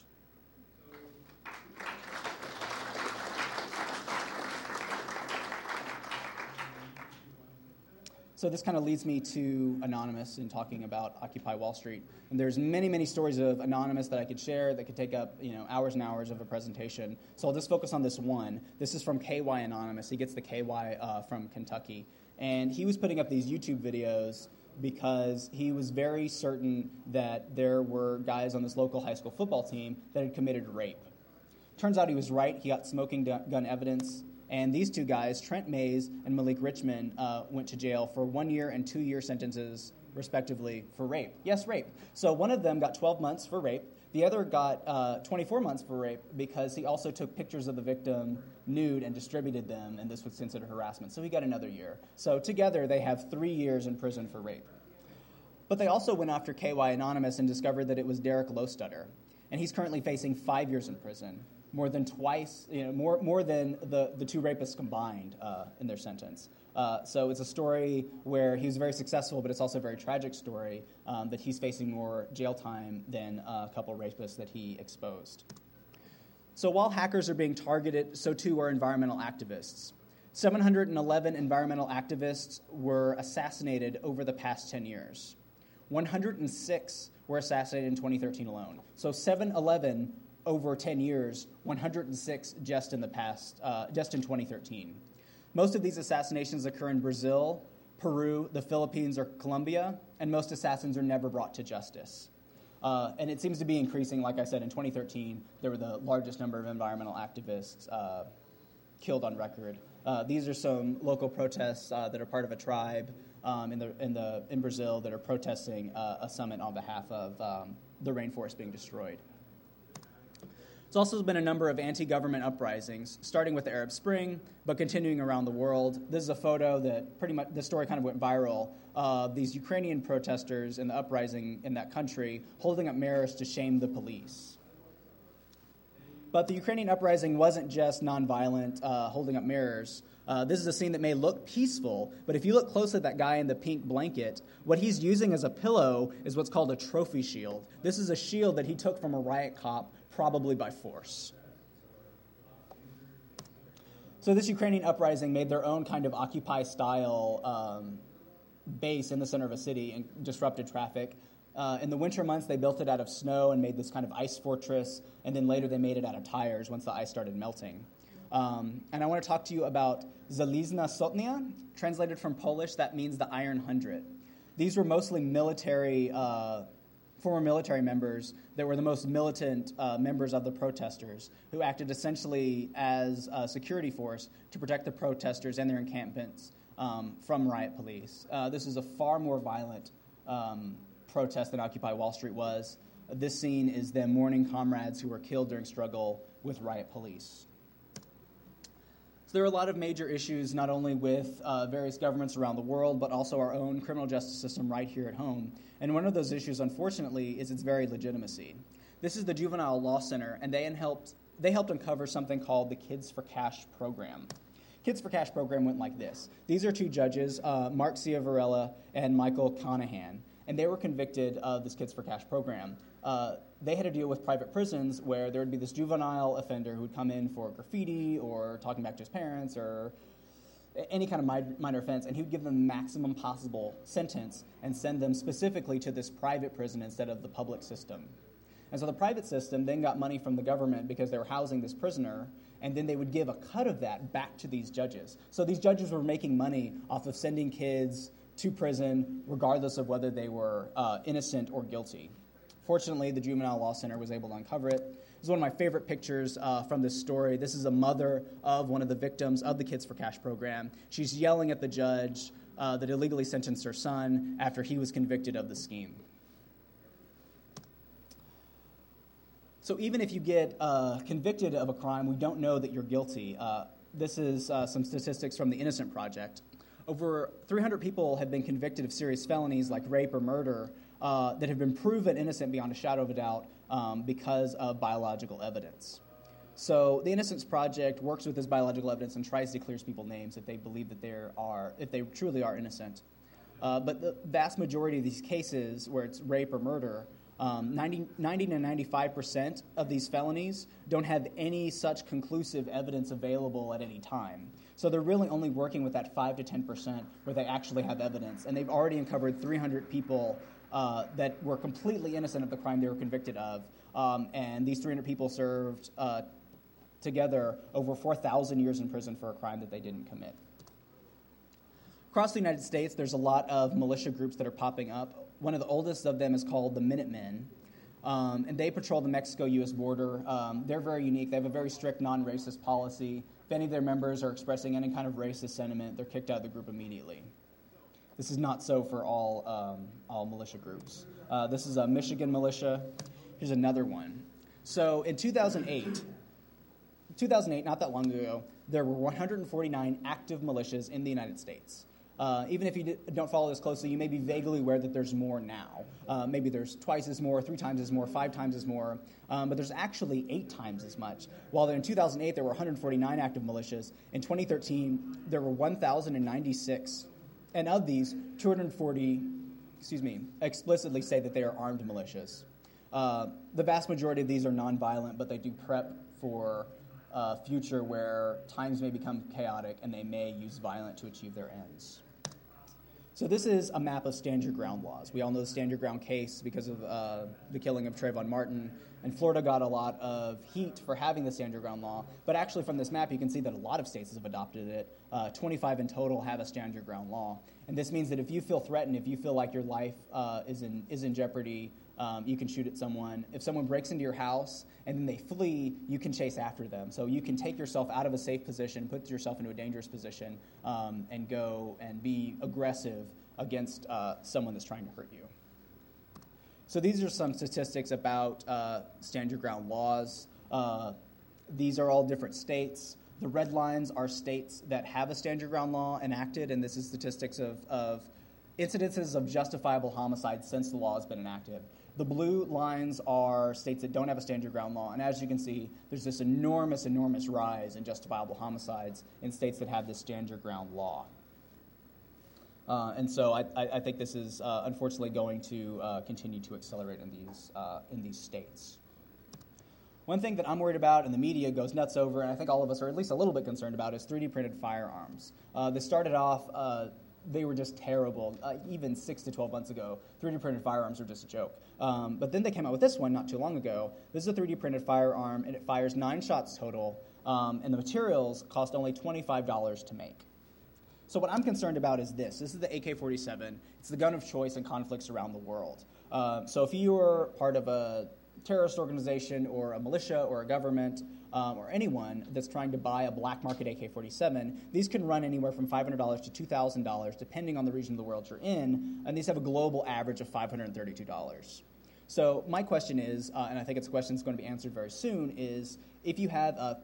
So this kind of leads me to Anonymous and talking about Occupy Wall Street. And there's many, many stories of Anonymous that I could share that could take up hours and hours of a presentation. So I'll just focus on this one. This is from KY Anonymous. He gets the KY from Kentucky. And he was putting up these YouTube videos because he was very certain that there were guys on this local high school football team that had committed rape. Turns out he was right. He got smoking gun evidence. And these two guys, Trent Mays and Malik Richmond, went to jail for 1 year and 2 year sentences, respectively, for rape. Yes, rape. So one of them got 12 months for rape. The other got 24 months for rape because he also took pictures of the victim nude and distributed them, and this was considered harassment. So he got another year. So together they have 3 years in prison for rape. But they also went after KY Anonymous and discovered that it was Derek Lostutter. And he's currently facing 5 years in prison. More than twice, more than the two rapists combined in their sentence. So it's a story where he was very successful, but it's also a very tragic story that he's facing more jail time than a couple rapists that he exposed. So while hackers are being targeted, so too are environmental activists. 711 environmental activists were assassinated over the past 10 years. 106 were assassinated in 2013 alone. So 711 over 10 years, 106 just in 2013. Most of these assassinations occur in Brazil, Peru, the Philippines, or Colombia, and most assassins are never brought to justice. And it seems to be increasing. Like I said, in 2013, there were the largest number of environmental activists killed on record. These are some local protests that are part of a tribe in Brazil that are protesting a summit on behalf of the rainforest being destroyed. There's also been a number of anti-government uprisings, starting with the Arab Spring, but continuing around the world. This is a photo that pretty much, the story kind of went viral, of these Ukrainian protesters in the uprising in that country holding up mirrors to shame the police. But the Ukrainian uprising wasn't just nonviolent, holding up mirrors. This is a scene that may look peaceful, but if you look closely at that guy in the pink blanket, what he's using as a pillow is what's called a trophy shield. This is a shield that he took from a riot cop, probably by force. So this Ukrainian uprising made their own kind of Occupy-style base in the center of a city and disrupted traffic. In the winter months, they built it out of snow and made this kind of ice fortress, and then later they made it out of tires once the ice started melting. And I want to talk to you about Zalizna Sotnia. Translated from Polish, that means the Iron Hundred. These were mostly former military members that were the most militant members of the protesters, who acted essentially as a security force to protect the protesters and their encampments from riot police. This is a far more violent protest than Occupy Wall Street was. This scene is them mourning comrades who were killed during struggle with riot police. So there are a lot of major issues, not only with various governments around the world, but also our own criminal justice system right here at home. And one of those issues, unfortunately, is its very legitimacy. This is the Juvenile Law Center, and they helped uncover something called the Kids for Cash program. Kids for Cash program went like this. These are two judges, Mark Ciavarella and Michael Conahan, and they were convicted of this Kids for Cash program. They had to deal with private prisons where there would be this juvenile offender who would come in for graffiti or talking back to his parents or any kind of minor offense, and he would give them the maximum possible sentence and send them specifically to this private prison instead of the public system. And so the private system then got money from the government because they were housing this prisoner, and then they would give a cut of that back to these judges. So these judges were making money off of sending kids to prison regardless of whether they were innocent or guilty. Fortunately, the Juvenile Law Center was able to uncover it. This is one of my favorite pictures from this story. This is a mother of one of the victims of the Kids for Cash program. She's yelling at the judge that illegally sentenced her son after he was convicted of the scheme. So even if you get convicted of a crime, we don't know that you're guilty. This is some statistics from the Innocent Project. Over 300 people have been convicted of serious felonies like rape or murder that have been proven innocent beyond a shadow of a doubt because of biological evidence. So the Innocence Project works with this biological evidence and tries to clear people's names if they believe that if they truly are innocent. But the vast majority of these cases where it's rape or murder, 90 to 95% of these felonies don't have any such conclusive evidence available at any time. So they're really only working with that 5 to 10% where they actually have evidence. And they've already uncovered 300 people that were completely innocent of the crime they were convicted of. And these 300 people served together over 4,000 years in prison for a crime that they didn't commit. Across the United States, there's a lot of militia groups that are popping up. One of the oldest of them is called the Minutemen, and they patrol the Mexico-U.S. border. They're very unique. They have a very strict non-racist policy. If any of their members are expressing any kind of racist sentiment, they're kicked out of the group immediately. This is not so for all militia groups. This is a Michigan militia. Here's another one. So in 2008, not that long ago, there were 149 active militias in the United States. Even if you don't follow this closely, you may be vaguely aware that there's more now. Maybe there's twice as more, 3 times as more, 5 times as more, but there's actually 8 times as much. While in 2008 there were 149 active militias, in 2013 there were 1,096, and of these, 240, explicitly say that they are armed militias. The vast majority of these are nonviolent, but they do prep for a future where times may become chaotic and they may use violence to achieve their ends. So this is a map of stand your ground laws. We all know the stand your ground case because of the killing of Trayvon Martin, and Florida got a lot of heat for having the stand your ground law, but actually from this map you can see that a lot of states have adopted it. 25 in total have a stand your ground law, and this means that if you feel threatened, if you feel like your life is in jeopardy, you can shoot at someone. If someone breaks into your house and then they flee, you can chase after them. So you can take yourself out of a safe position, put yourself into a dangerous position, and go and be aggressive against someone that's trying to hurt you. So these are some statistics about stand your ground laws. These are all different states. The red lines are states that have a stand your ground law enacted, and this is statistics of incidences of justifiable homicide since the law has been enacted. The blue lines are states that don't have a stand your ground law, and as you can see, there's this enormous rise in justifiable homicides in states that have this stand your ground law. And so I think this is unfortunately going to continue to accelerate in these states. One thing that I'm worried about and the media goes nuts over, and I think all of us are at least a little bit concerned about, is 3D printed firearms. This started off, they were just terrible. Even 6 to 12 months ago, 3D printed firearms were just a joke. But then they came out with this one not too long ago. This is a 3D printed firearm, and it fires 9 shots total, and the materials cost only $25 to make. So what I'm concerned about is this. This is the AK-47. It's the gun of choice in conflicts around the world. So if you are part of a terrorist organization or a militia or a government or anyone that's trying to buy a black market AK-47, these can run anywhere from $500 to $2,000 depending on the region of the world you're in, and these have a global average of $532. So my question is, and I think it's a question that's going to be answered very soon, is if you have a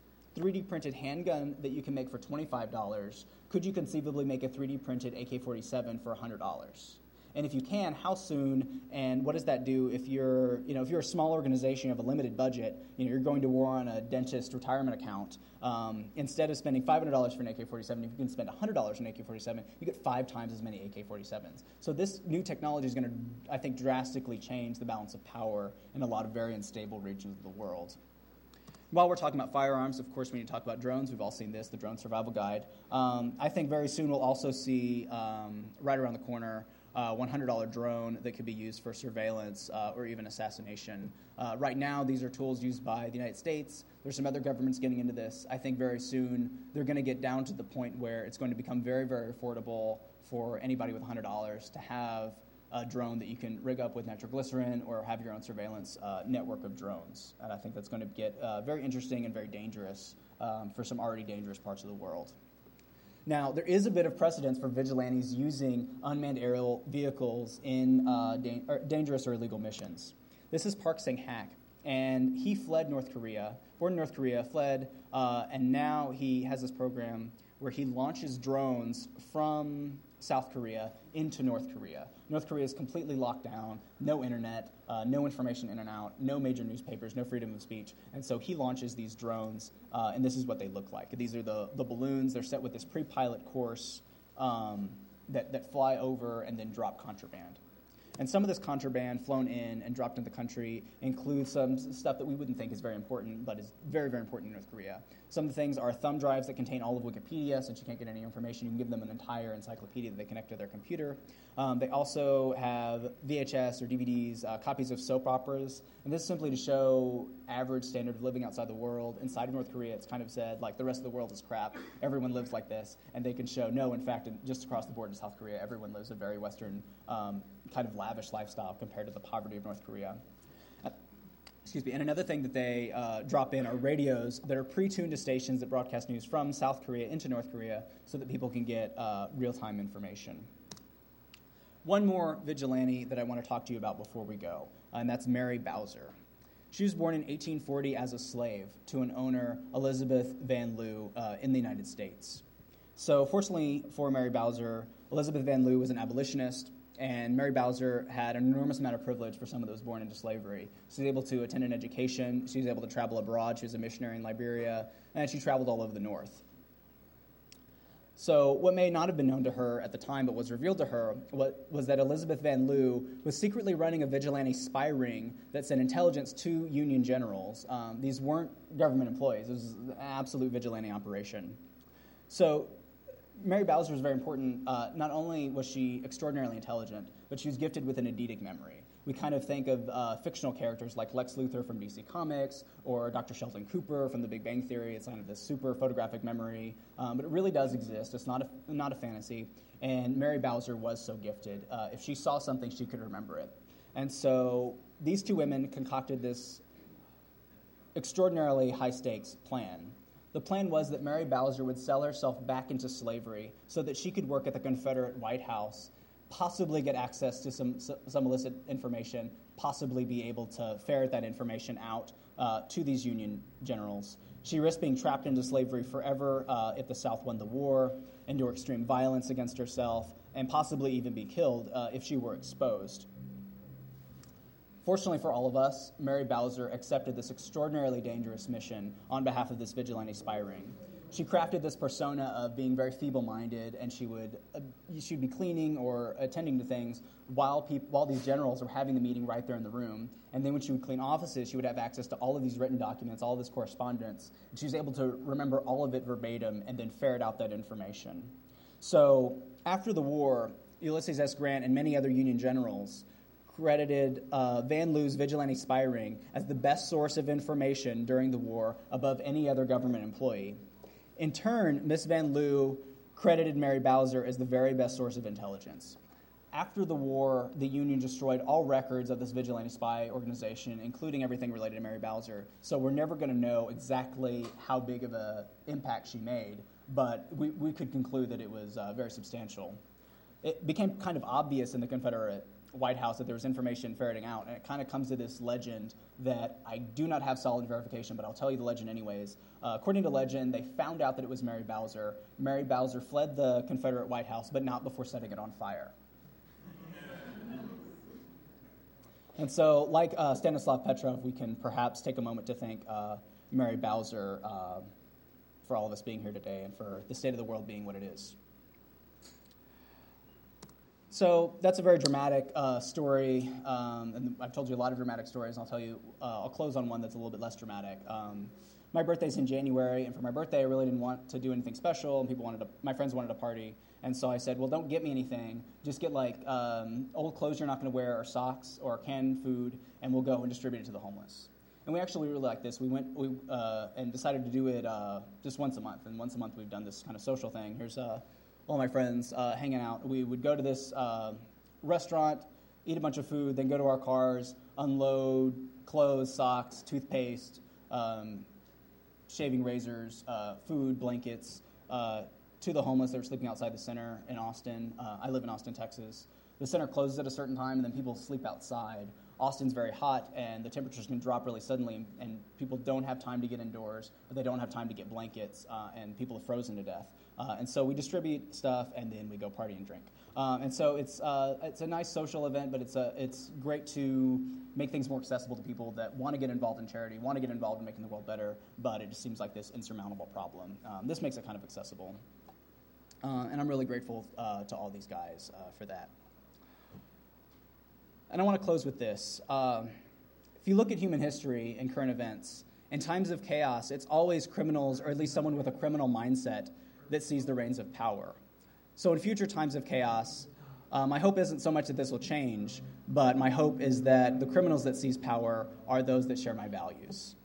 3D printed handgun that you can make for $25, could you conceivably make a 3D printed AK-47 for $100? And if you can, how soon, and what does that do if you're a small organization, you have a limited budget, you're going to war on a dentist retirement account, instead of spending $500 for an AK-47, if you can spend $100 on an AK-47, you get 5 times as many AK-47s. So this new technology is going to, I think, drastically change the balance of power in a lot of very unstable regions of the world. While we're talking about firearms, of course, we need to talk about drones. We've all seen this, the Drone Survival Guide. I think very soon we'll also see, right around the corner, $100 drone that could be used for surveillance or even assassination. Right now, these are tools used by the United States. There's some other governments getting into this. I think very soon they're going to get down to the point where it's going to become very, very affordable for anybody with $100 to have a drone that you can rig up with nitroglycerin or have your own surveillance network of drones. And I think that's going to get very interesting and very dangerous for some already dangerous parts of the world. Now, there is a bit of precedence for vigilantes using unmanned aerial vehicles in dangerous or illegal missions. This is Park Sang-hak, and he fled North Korea, born in North Korea, fled, and now he has this program where he launches drones from South Korea into North Korea. North Korea is completely locked down, no internet, no information in and out, no major newspapers, no freedom of speech. And so he launches these drones, and this is what they look like. These are the balloons. They're set with this pre-pilot course that fly over and then drop contraband. And some of this contraband flown in and dropped into the country includes some stuff that we wouldn't think is very important, but is very, very important in North Korea. Some of the things are thumb drives that contain all of Wikipedia. Since you can't get any information, you can give them an entire encyclopedia that they connect to their computer. They also have VHS or DVDs, copies of soap operas. And this is simply to show average standard of living outside the world. Inside of North Korea, it's kind of said, like, the rest of the world is crap. Everyone lives like this. And they can show, no, in fact, just across the border in South Korea, everyone lives a very Western kind of lavish lifestyle compared to the poverty of North Korea. And another thing that they drop in are radios that are pre-tuned to stations that broadcast news from South Korea into North Korea so that people can get real-time information. One more vigilante that I want to talk to you about before we go, and that's Mary Bowser. She was born in 1840 as a slave to an owner, Elizabeth Van Lew, in the United States. So fortunately for Mary Bowser, Elizabeth Van Lew was an abolitionist, and Mary Bowser had an enormous amount of privilege for someone that was born into slavery. She was able to attend an education. She was able to travel abroad. She was a missionary in Liberia, and she traveled all over the North. So what may not have been known to her at the time but was revealed to her was that Elizabeth Van Lew was secretly running a vigilante spy ring that sent intelligence to Union generals. These weren't government employees. It was an absolute vigilante operation. So Mary Bowser was very important. Not only was she extraordinarily intelligent, but she was gifted with an eidetic memory. We kind of think of fictional characters like Lex Luthor from DC Comics or Dr. Sheldon Cooper from The Big Bang Theory. It's kind of this super photographic memory, but it really does exist. It's not a fantasy, and Mary Bowser was so gifted. If she saw something, she could remember it. And so these two women concocted this extraordinarily high-stakes plan. The plan was that Mary Bowser would sell herself back into slavery so that she could work at the Confederate White House, possibly get access to some illicit information, possibly be able to ferret that information out to these Union generals. She risked being trapped into slavery forever if the South won the war, endure extreme violence against herself, and possibly even be killed if she were exposed. Fortunately for all of us, Mary Bowser accepted this extraordinarily dangerous mission on behalf of this vigilante spy ring. She crafted this persona of being very feeble-minded, and she'd be cleaning or attending to things while these generals were having the meeting right there in the room. And then when she would clean offices, she would have access to all of these written documents, all of this correspondence, and she was able to remember all of it verbatim and then ferret out that information. So after the war, Ulysses S. Grant and many other Union generals credited Van Lew's vigilante spy ring as the best source of information during the war above any other government employee. In turn, Miss Van Lew credited Mary Bowser as the very best source of intelligence. After the war, the Union destroyed all records of this vigilante spy organization, including everything related to Mary Bowser. So we're never going to know exactly how big of an impact she made, but we could conclude that it was very substantial. It became kind of obvious in the Confederate White House that there was information ferreting out, and it kind of comes to this legend that I do not have solid verification, but I'll tell you the legend anyways. According to legend, they found out that it was Mary Bowser. Mary Bowser fled the Confederate White House, but not before setting it on fire. And so, like Stanislav Petrov, we can perhaps take a moment to thank Mary Bowser for all of us being here today and for the state of the world being what it is. So that's a very dramatic story, and I've told you a lot of dramatic stories, and I'll close on one that's a little bit less dramatic. My birthday's in January, and for my birthday, I really didn't want to do anything special, and my friends wanted a party, and so I said, well, don't get me anything, just get like old clothes you're not going to wear, or socks, or canned food, and we'll go and distribute it to the homeless. And we actually really like this. We went and decided to do it just once a month, and once a month we've done this kind of social thing. Here's all my friends hanging out. We would go to this restaurant, eat a bunch of food, then go to our cars, unload clothes, socks, toothpaste, shaving razors, food, blankets, to the homeless that are sleeping outside the center in Austin. I live in Austin, Texas. The center closes at a certain time, and then people sleep outside. Austin's very hot, and the temperatures can drop really suddenly, and people don't have time to get indoors, but they don't have time to get blankets, and people are frozen to death. And so we distribute stuff, and then we go party and drink. And so it's a nice social event, but it's great to make things more accessible to people that want to get involved in charity, want to get involved in making the world better, but it just seems like this insurmountable problem. This makes it kind of accessible. And I'm really grateful to all these guys for that. And I want to close with this. If you look at human history and current events, in times of chaos, it's always criminals, or at least someone with a criminal mindset, that sees the reins of power. So in future times of chaos, my hope isn't so much that this will change, but my hope is that the criminals that seize power are those that share my values.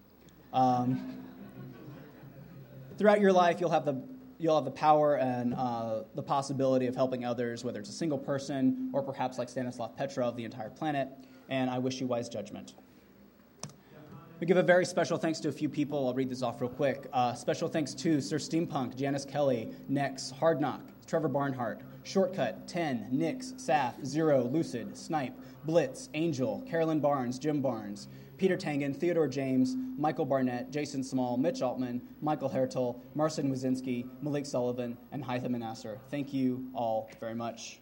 Throughout your life, you'll have the power and the possibility of helping others, whether it's a single person or perhaps like Stanislav Petrov, the entire planet, and I wish you wise judgment. We give a very special thanks to a few people. I'll read this off real quick. Special thanks to Sir Steampunk, Janice Kelly, Nex, Hard Knock, Trevor Barnhart, Shortcut, 10, Nix, Saf, Zero, Lucid, Snipe, Blitz, Angel, Carolyn Barnes, Jim Barnes, Peter Tangen, Theodore James, Michael Barnett, Jason Small, Mitch Altman, Michael Hertel, Marcin Wazinski, Malik Sullivan, and Haitham Nasser. Thank you all very much.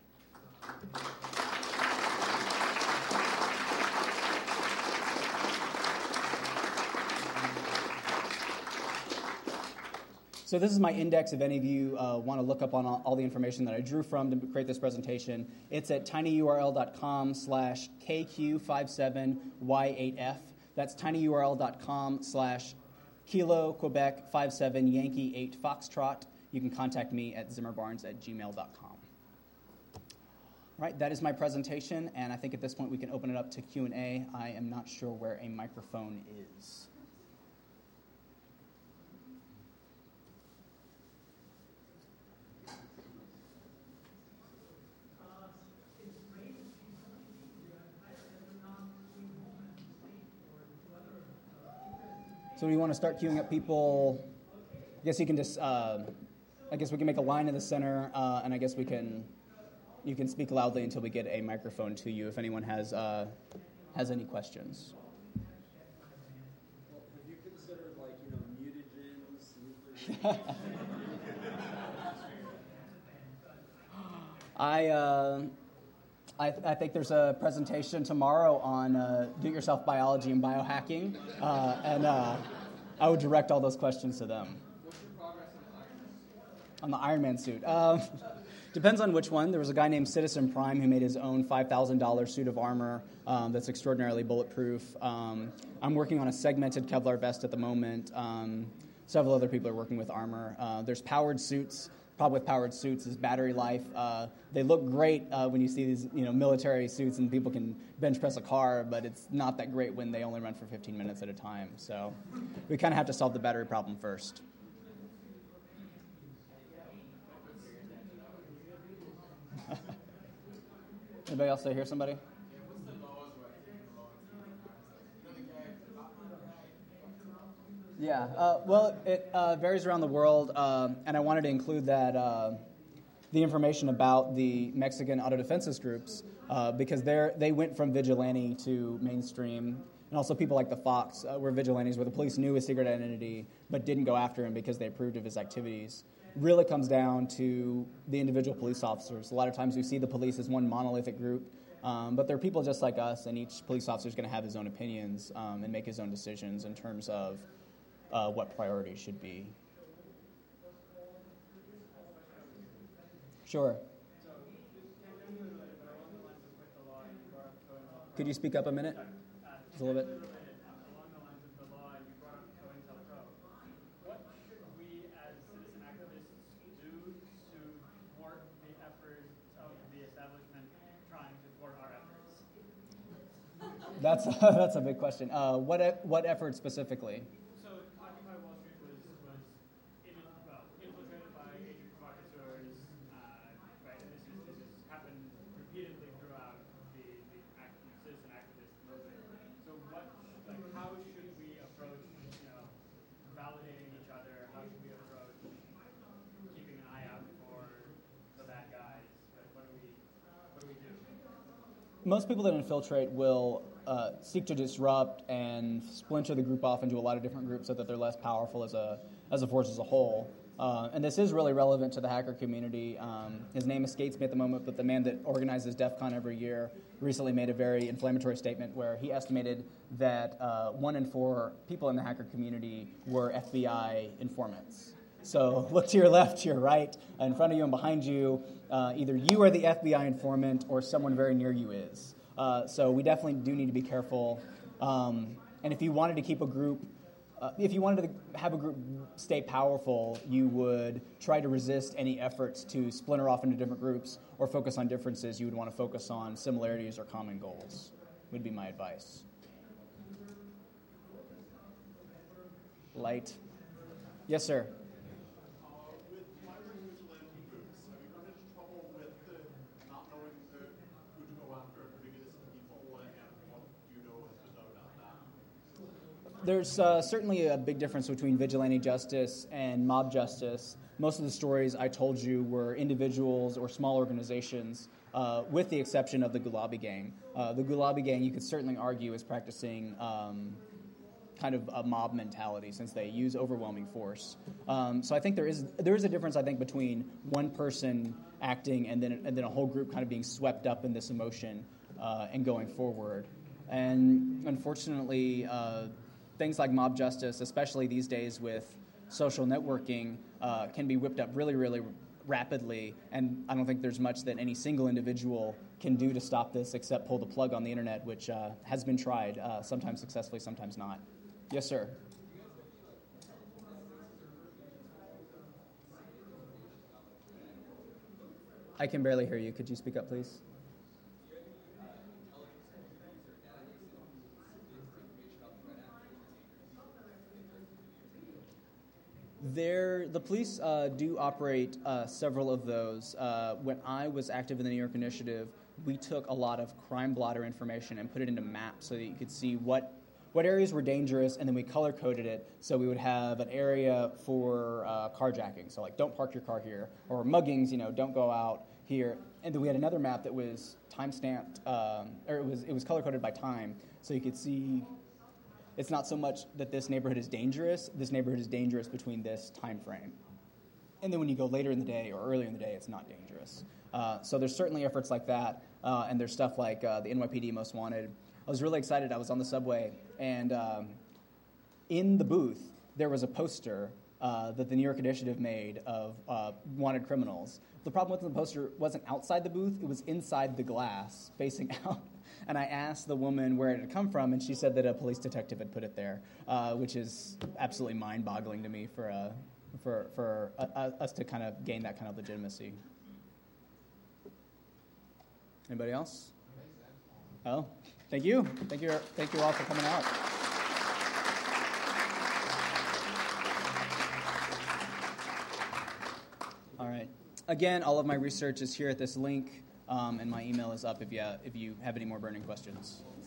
So this is my index if any of you want to look up on all the information that I drew from to create this presentation. It's at tinyurl.com/KQ57Y8F. That's tinyurl.com/Kilo Quebec 57 Yankee 8 Foxtrot. You can contact me at zimmerbarnes@gmail.com. All right, that is my presentation, and I think at this point we can open it up to Q&A. I am not sure where a microphone is. So we want to start queuing up people. I guess you can just, I guess we can make a line in the center, and I guess you can speak loudly until we get a microphone to you if anyone has any questions. Well, have you considered, mutagens, nuclear? I think there's a presentation tomorrow on do-it-yourself biology and biohacking, and I would direct all those questions to them. What's your progress on the Iron Man suit? Depends on which one. There was a guy named Citizen Prime who made his own $5,000 suit of armor that's extraordinarily bulletproof. I'm working on a segmented Kevlar vest at the moment. Several other people are working with armor. There's powered suits. Problem with powered suits is battery life. They look great when you see these, military suits and people can bench press a car, but it's not that great when they only run for 15 minutes at a time. So we kind of have to solve the battery problem first. Anybody else hear somebody? Yeah, well, it varies around the world, and I wanted to include that the information about the Mexican autodefensas groups because they went from vigilante to mainstream, and also people like the Fox were vigilantes where the police knew his secret identity but didn't go after him because they approved of his activities. Really comes down to the individual police officers. A lot of times we see the police as one monolithic group, but they're people just like us, and each police officer is going to have his own opinions and make his own decisions in terms of what priorities should be. Sure. Could you speak up a minute? Just a little bit. Along the lines of the law, you brought up COINTELPRO. What should we as citizen activists do to thwart the efforts of the establishment trying to thwart our efforts? That's a big question. What efforts specifically? So Occupy Wall Street was infiltrated by agent provocateurs, right? And this has happened repeatedly throughout the citizen activist movement. So how should we approach, validating each other? How should we approach keeping an eye out for the bad guys? What do we do? Most people that infiltrate will seek to disrupt and splinter the group off into a lot of different groups so that they're less powerful as a force as a whole. And this is really relevant to the hacker community. His name escapes me at the moment, but the man that organizes DEF CON every year recently made a very inflammatory statement where he estimated that 1 in 4 people in the hacker community were FBI informants. So look to your left, to your right, in front of you and behind you. Either you are the FBI informant or someone very near you is. So we definitely do need to be careful. And if you wanted to keep a group, if you wanted to have a group stay powerful, you would try to resist any efforts to splinter off into different groups or focus on differences. You would want to focus on similarities or common goals, would be my advice. Light. Yes, sir. With hiring vigilante groups, have you run into trouble with not knowing who to go after, putting innocent people, and what you know has been done about that? There's certainly a big difference between vigilante justice and mob justice. Most of the stories I told you were individuals or small organizations, with the exception of the Gulabi Gang. The Gulabi Gang, you could certainly argue, is practicing kind of a mob mentality since they use overwhelming force. So I think there is a difference, I think, between one person acting and then a whole group kind of being swept up in this emotion and going forward. And unfortunately, things like mob justice, especially these days with social networking, can be whipped up really, really rapidly, and I don't think there's much that any single individual can do to stop this except pull the plug on the internet, which has been tried, sometimes successfully, sometimes not. Yes, sir. I can barely hear you. Could you speak up, please? The police do operate several of those. When I was active in the New York Initiative, we took a lot of crime blotter information and put it into maps so that you could see what areas were dangerous, and then we color-coded it so we would have an area for carjacking. So, like, don't park your car here. Or muggings, don't go out here. And then we had another map that was time-stamped, or it was color-coded by time, so you could see it's not so much that this neighborhood is dangerous. This neighborhood is dangerous between this time frame. And then when you go later in the day or earlier in the day, it's not dangerous. So there's certainly efforts like that, and there's stuff like the NYPD Most Wanted. I was really excited. I was on the subway, and in the booth, there was a poster that the New York Initiative made of wanted criminals. The problem with the poster wasn't outside the booth. It was inside the glass, facing out. And I asked the woman where it had come from, and she said that a police detective had put it there, which is absolutely mind-boggling to me for us to kind of gain that kind of legitimacy. Anybody else? Oh, thank you. Thank you all for coming out. All right. Again, all of my research is here at this link. and my email is up if you have any more burning questions.